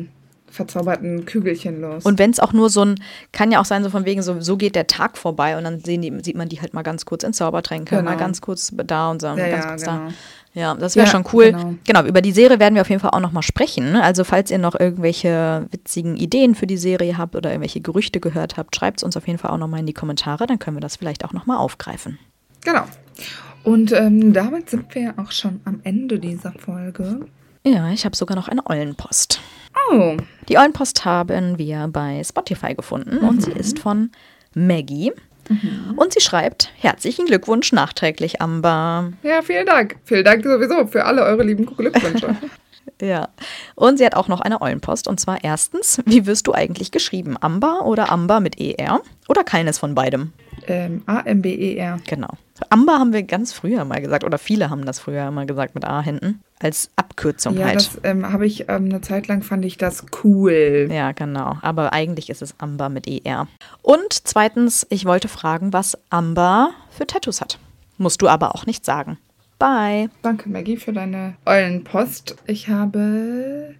verzauberten Kügelchen los. Und wenn es auch nur kann ja auch sein, so von wegen, so geht der Tag vorbei und dann sieht man die halt mal ganz kurz in Zaubertränke, mal ganz kurz da und so, ganz kurz da. Ja, das wäre schon cool. Genau, über die Serie werden wir auf jeden Fall auch nochmal sprechen. Also falls ihr noch irgendwelche witzigen Ideen für die Serie habt oder irgendwelche Gerüchte gehört habt, schreibt es uns auf jeden Fall auch nochmal in die Kommentare, dann können wir das vielleicht auch nochmal aufgreifen. Genau. Und damit sind wir ja auch schon am Ende dieser Folge. Ja, ich habe sogar noch eine Eulenpost. Oh. Die Eulenpost haben wir bei Spotify gefunden und sie ist von Maggie. Und sie schreibt, herzlichen Glückwunsch nachträglich, Amber. Ja, vielen Dank. Vielen Dank sowieso für alle eure lieben Glückwünsche. Ja, und sie hat auch noch eine Eulenpost. Und zwar erstens, wie wirst du eigentlich geschrieben? Amber oder Amber mit ER? Oder keines von beidem? A-M-B-E-R. Genau. Amber haben wir ganz früher mal gesagt, oder viele haben das früher mal gesagt mit A hinten, als Abkürzung halt. Ja, das habe ich eine Zeit lang, fand ich das cool. Ja, genau. Aber eigentlich ist es Amber mit ER. Und zweitens, ich wollte fragen, was Amber für Tattoos hat. Musst du aber auch nicht sagen. Bye. Danke, Maggie, für deine Eulenpost. Ich habe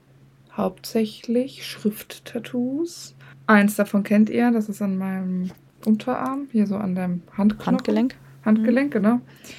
hauptsächlich Schrift-Tattoos. Eins davon kennt ihr, das ist an meinem Unterarm, hier so an dem Handgelenk, genau.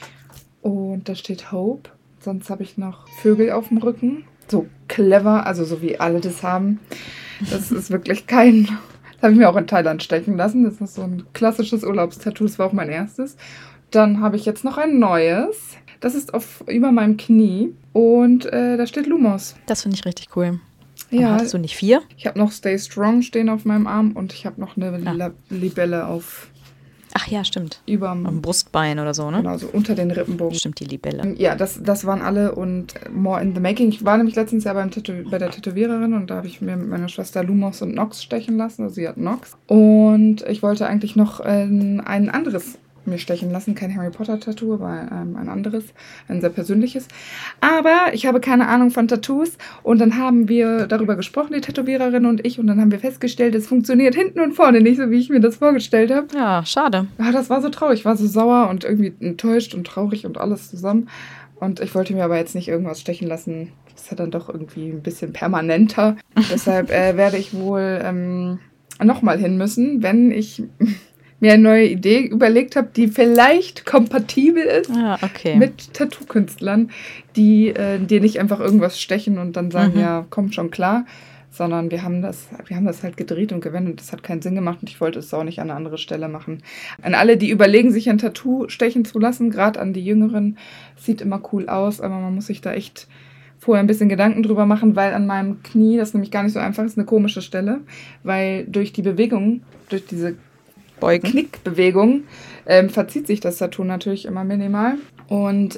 Und da steht Hope. Sonst habe ich noch Vögel auf dem Rücken. So clever, also so wie alle das haben. Das ist wirklich das habe ich mir auch in Thailand stechen lassen. Das ist so ein klassisches Urlaubstattoo, das war auch mein erstes. Dann habe ich jetzt noch ein neues. Das ist über meinem Knie und da steht Lumos. Das finde ich richtig cool. Ja. Aber hattest du nicht 4? Ich habe noch Stay Strong stehen auf meinem Arm und ich habe noch eine Libelle auf. Ach ja, stimmt. Am Brustbein oder so, ne? Genau, so unter den Rippenbogen. Stimmt, die Libelle. Ja, das waren alle und more in the making. Ich war nämlich letztens ja bei der Tätowiererin und da habe ich mir mit meiner Schwester Lumos und Nox stechen lassen. Also sie hat Nox. Und ich wollte eigentlich noch ein anderes mir stechen lassen. Kein Harry Potter-Tattoo, aber ein anderes, ein sehr persönliches. Aber ich habe keine Ahnung von Tattoos und dann haben wir darüber gesprochen, die Tätowiererin und ich, und dann haben wir festgestellt, es funktioniert hinten und vorne nicht so, wie ich mir das vorgestellt habe. Ja, schade. Ja, das war so traurig. Ich war so sauer und irgendwie enttäuscht und traurig und alles zusammen. Und ich wollte mir aber jetzt nicht irgendwas stechen lassen. Das ist ja dann doch irgendwie ein bisschen permanenter. Deshalb werde ich wohl nochmal hin müssen, wenn ich mir eine neue Idee überlegt habe, die vielleicht kompatibel ist mit Tattoo-Künstlern, die dir nicht einfach irgendwas stechen und dann sagen, ja, kommt schon klar, sondern wir haben das halt gedreht und gewendet. Das hat keinen Sinn gemacht und ich wollte es auch nicht an eine andere Stelle machen. An alle, die überlegen, sich ein Tattoo stechen zu lassen, gerade an die Jüngeren, sieht immer cool aus, aber man muss sich da echt vorher ein bisschen Gedanken drüber machen, weil an meinem Knie, das nämlich gar nicht so einfach ist, eine komische Stelle, weil durch die Bewegung, durch diese Knickbewegung verzieht sich das Tattoo natürlich immer minimal und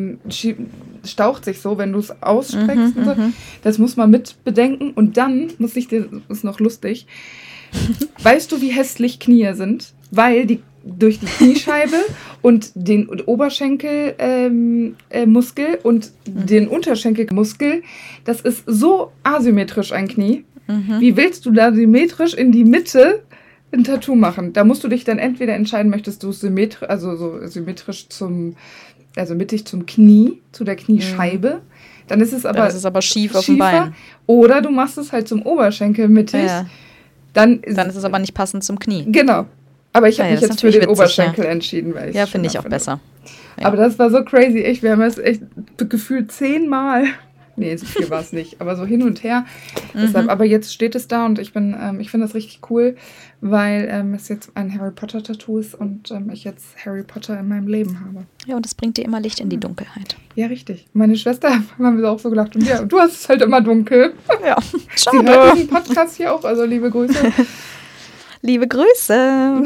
staucht sich so, wenn du es ausstreckst. Und so. Das muss man mit bedenken und dann ist noch lustig, weißt du, wie hässlich Knie sind? Weil die durch die Kniescheibe und den Oberschenkelmuskel und den Unterschenkelmuskel, das ist so asymmetrisch ein Knie. Wie willst du da symmetrisch in die Mitte ein Tattoo machen? Da musst du dich dann entweder entscheiden, möchtest du symmetrisch, also so symmetrisch mittig zum Knie, zu der Kniescheibe. Dann ist es aber schief auf dem Bein. Oder du machst es halt zum Oberschenkel mittig. Ja. Dann ist es aber nicht passend zum Knie. Genau. Aber ich habe mich jetzt für den Oberschenkel entschieden. Weil ja, finde ich auch besser. Ja. Aber das war so crazy. Wir haben es echt gefühlt 10-mal. Nee, so viel war es nicht. Aber so hin und her. Deshalb, aber jetzt steht es da und ich finde das richtig cool, weil es jetzt ein Harry Potter-Tattoo ist und ich jetzt Harry Potter in meinem Leben habe. Ja, und es bringt dir immer Licht in die Dunkelheit. Ja, richtig. Meine Schwester haben wir auch so gelacht. Und ja, du hast es halt immer dunkel. Ja, schade. Sie hört diesen Podcast hier auch, also liebe Grüße. Liebe Grüße.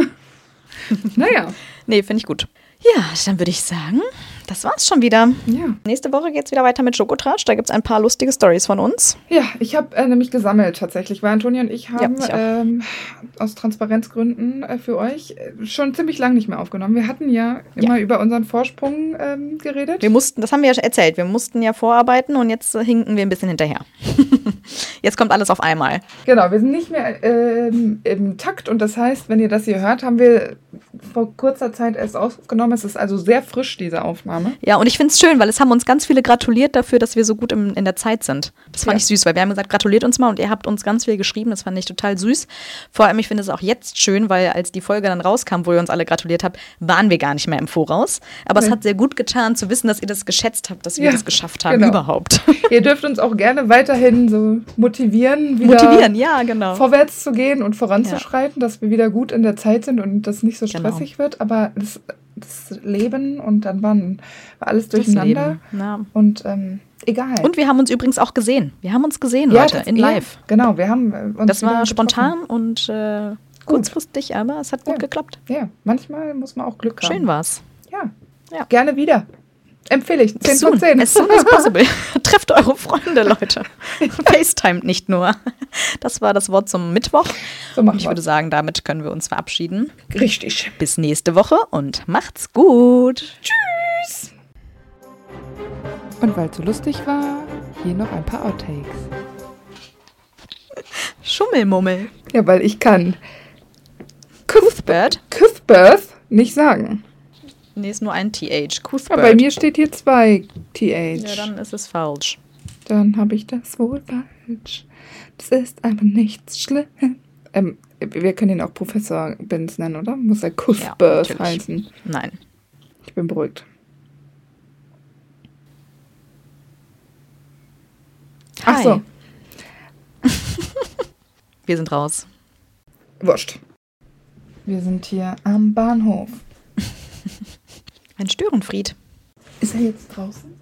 Naja. Nee, finde ich gut. Ja, dann würde ich sagen, das war's schon wieder. Ja. Nächste Woche geht's wieder weiter mit Schokotratsch. Da gibt's ein paar lustige Storys von uns. Ja, ich habe nämlich gesammelt tatsächlich, weil Antonia und ich haben aus Transparenzgründen für euch schon ziemlich lang nicht mehr aufgenommen. Wir hatten ja immer über unseren Vorsprung geredet. Das haben wir ja erzählt, wir mussten ja vorarbeiten und jetzt hinken wir ein bisschen hinterher. Jetzt kommt alles auf einmal. Genau, wir sind nicht mehr im Takt und das heißt, wenn ihr das hier hört, haben wir vor kurzer Zeit erst aufgenommen. Es ist also sehr frisch, diese Aufnahme. Ja, und ich finde es schön, weil es haben uns ganz viele gratuliert dafür, dass wir so gut in der Zeit sind. Das fand ich süß, weil wir haben gesagt, gratuliert uns mal und ihr habt uns ganz viel geschrieben. Das fand ich total süß. Vor allem, ich finde es auch jetzt schön, weil als die Folge dann rauskam, wo ihr uns alle gratuliert habt, waren wir gar nicht mehr im Voraus. Aber es hat sehr gut getan, zu wissen, dass ihr das geschätzt habt, dass wir das geschafft haben überhaupt. Ihr dürft uns auch gerne weiterhin so motivieren, ja, genau. vorwärts zu gehen und voranzuschreiten, dass wir wieder gut in der Zeit sind und das nicht so stressig wird. Aber das Leben und dann war alles durcheinander. Und egal. Und wir haben uns übrigens auch gesehen. Wir haben uns gesehen, Leute, in live. Genau, wir haben uns das war spontan und kurzfristig, aber es hat gut geklappt. Ja, manchmal muss man auch Glück haben. Schön war's. Ja, gerne wieder. Empfehle ich. 10 von 10. As soon as possible. Trefft eure Freunde, Leute. FaceTimet nicht nur. Das war das Wort zum Mittwoch. Und ich würde sagen, damit können wir uns verabschieden. Richtig. Bis nächste Woche und macht's gut. Tschüss. Und weil es so lustig war, hier noch ein paar Outtakes. Schummelmummel. Ja, weil ich kann Cuthbert nicht sagen. Nee, ist nur ein TH. Cuthbert. Aber bei mir steht hier 2 TH. Ja, dann ist es falsch. Dann habe ich das wohl falsch. Das ist einfach nichts schlimm. Wir können ihn auch Professor Binz nennen, oder? Muss er Cuthbert heißen? Nein. Ich bin beruhigt. Hi. Ach so. Wir sind raus. Wurscht. Wir sind hier am Bahnhof. Ein Störenfried. Ist er jetzt draußen?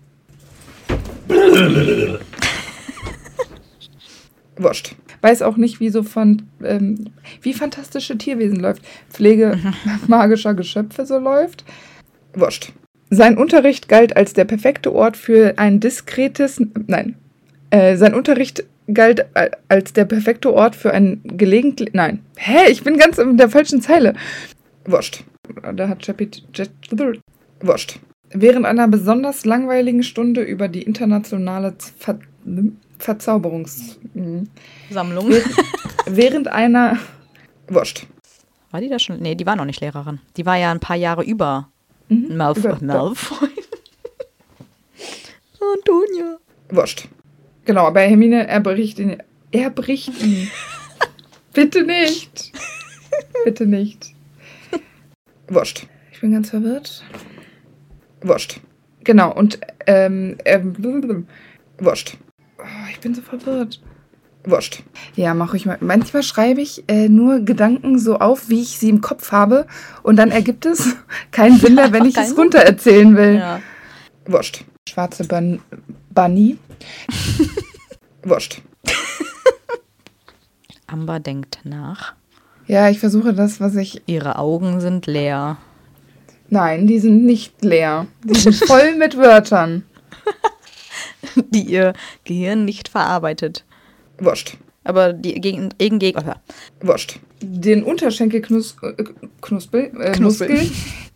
Wurscht. Weiß auch nicht, wie so wie fantastische Tierwesen läuft. Pflege magischer Geschöpfe so läuft. Wurscht. Sein Unterricht galt als der perfekte Ort für ein diskretes... Nein. Sein Unterricht galt als der perfekte Ort für ein gelegentlich... Nein. Ich bin ganz in der falschen Zeile. Wurscht. Da hat Wurscht. Während einer besonders langweiligen Stunde über die internationale Verzauberungssammlung. Während einer... Wurscht. War die da schon? Nee, die war noch nicht Lehrerin. Die war ja ein paar Jahre über Malfoy. Antonia. Wurscht. Genau, aber Hermine, er bricht ihn. Bitte nicht. Bitte nicht. Wurscht. Ich bin ganz verwirrt. Wurscht. Genau, und wurscht. Oh, ich bin so verwirrt. Wurscht. Ja, mach ich mal. Manchmal schreibe ich nur Gedanken so auf, wie ich sie im Kopf habe. Und dann ergibt es keinen Sinn mehr, wenn ich es runter erzählen will. Ja. Wurscht. Schwarze Bunny. Wurscht. Amber denkt nach. Ja, ich versuche das, was ich... Ihre Augen sind leer. Nein, die sind nicht leer. Die sind voll mit Wörtern. Die ihr Gehirn nicht verarbeitet. Wurscht. Aber die gegen Wurscht. Den Unterschenkelmuskel,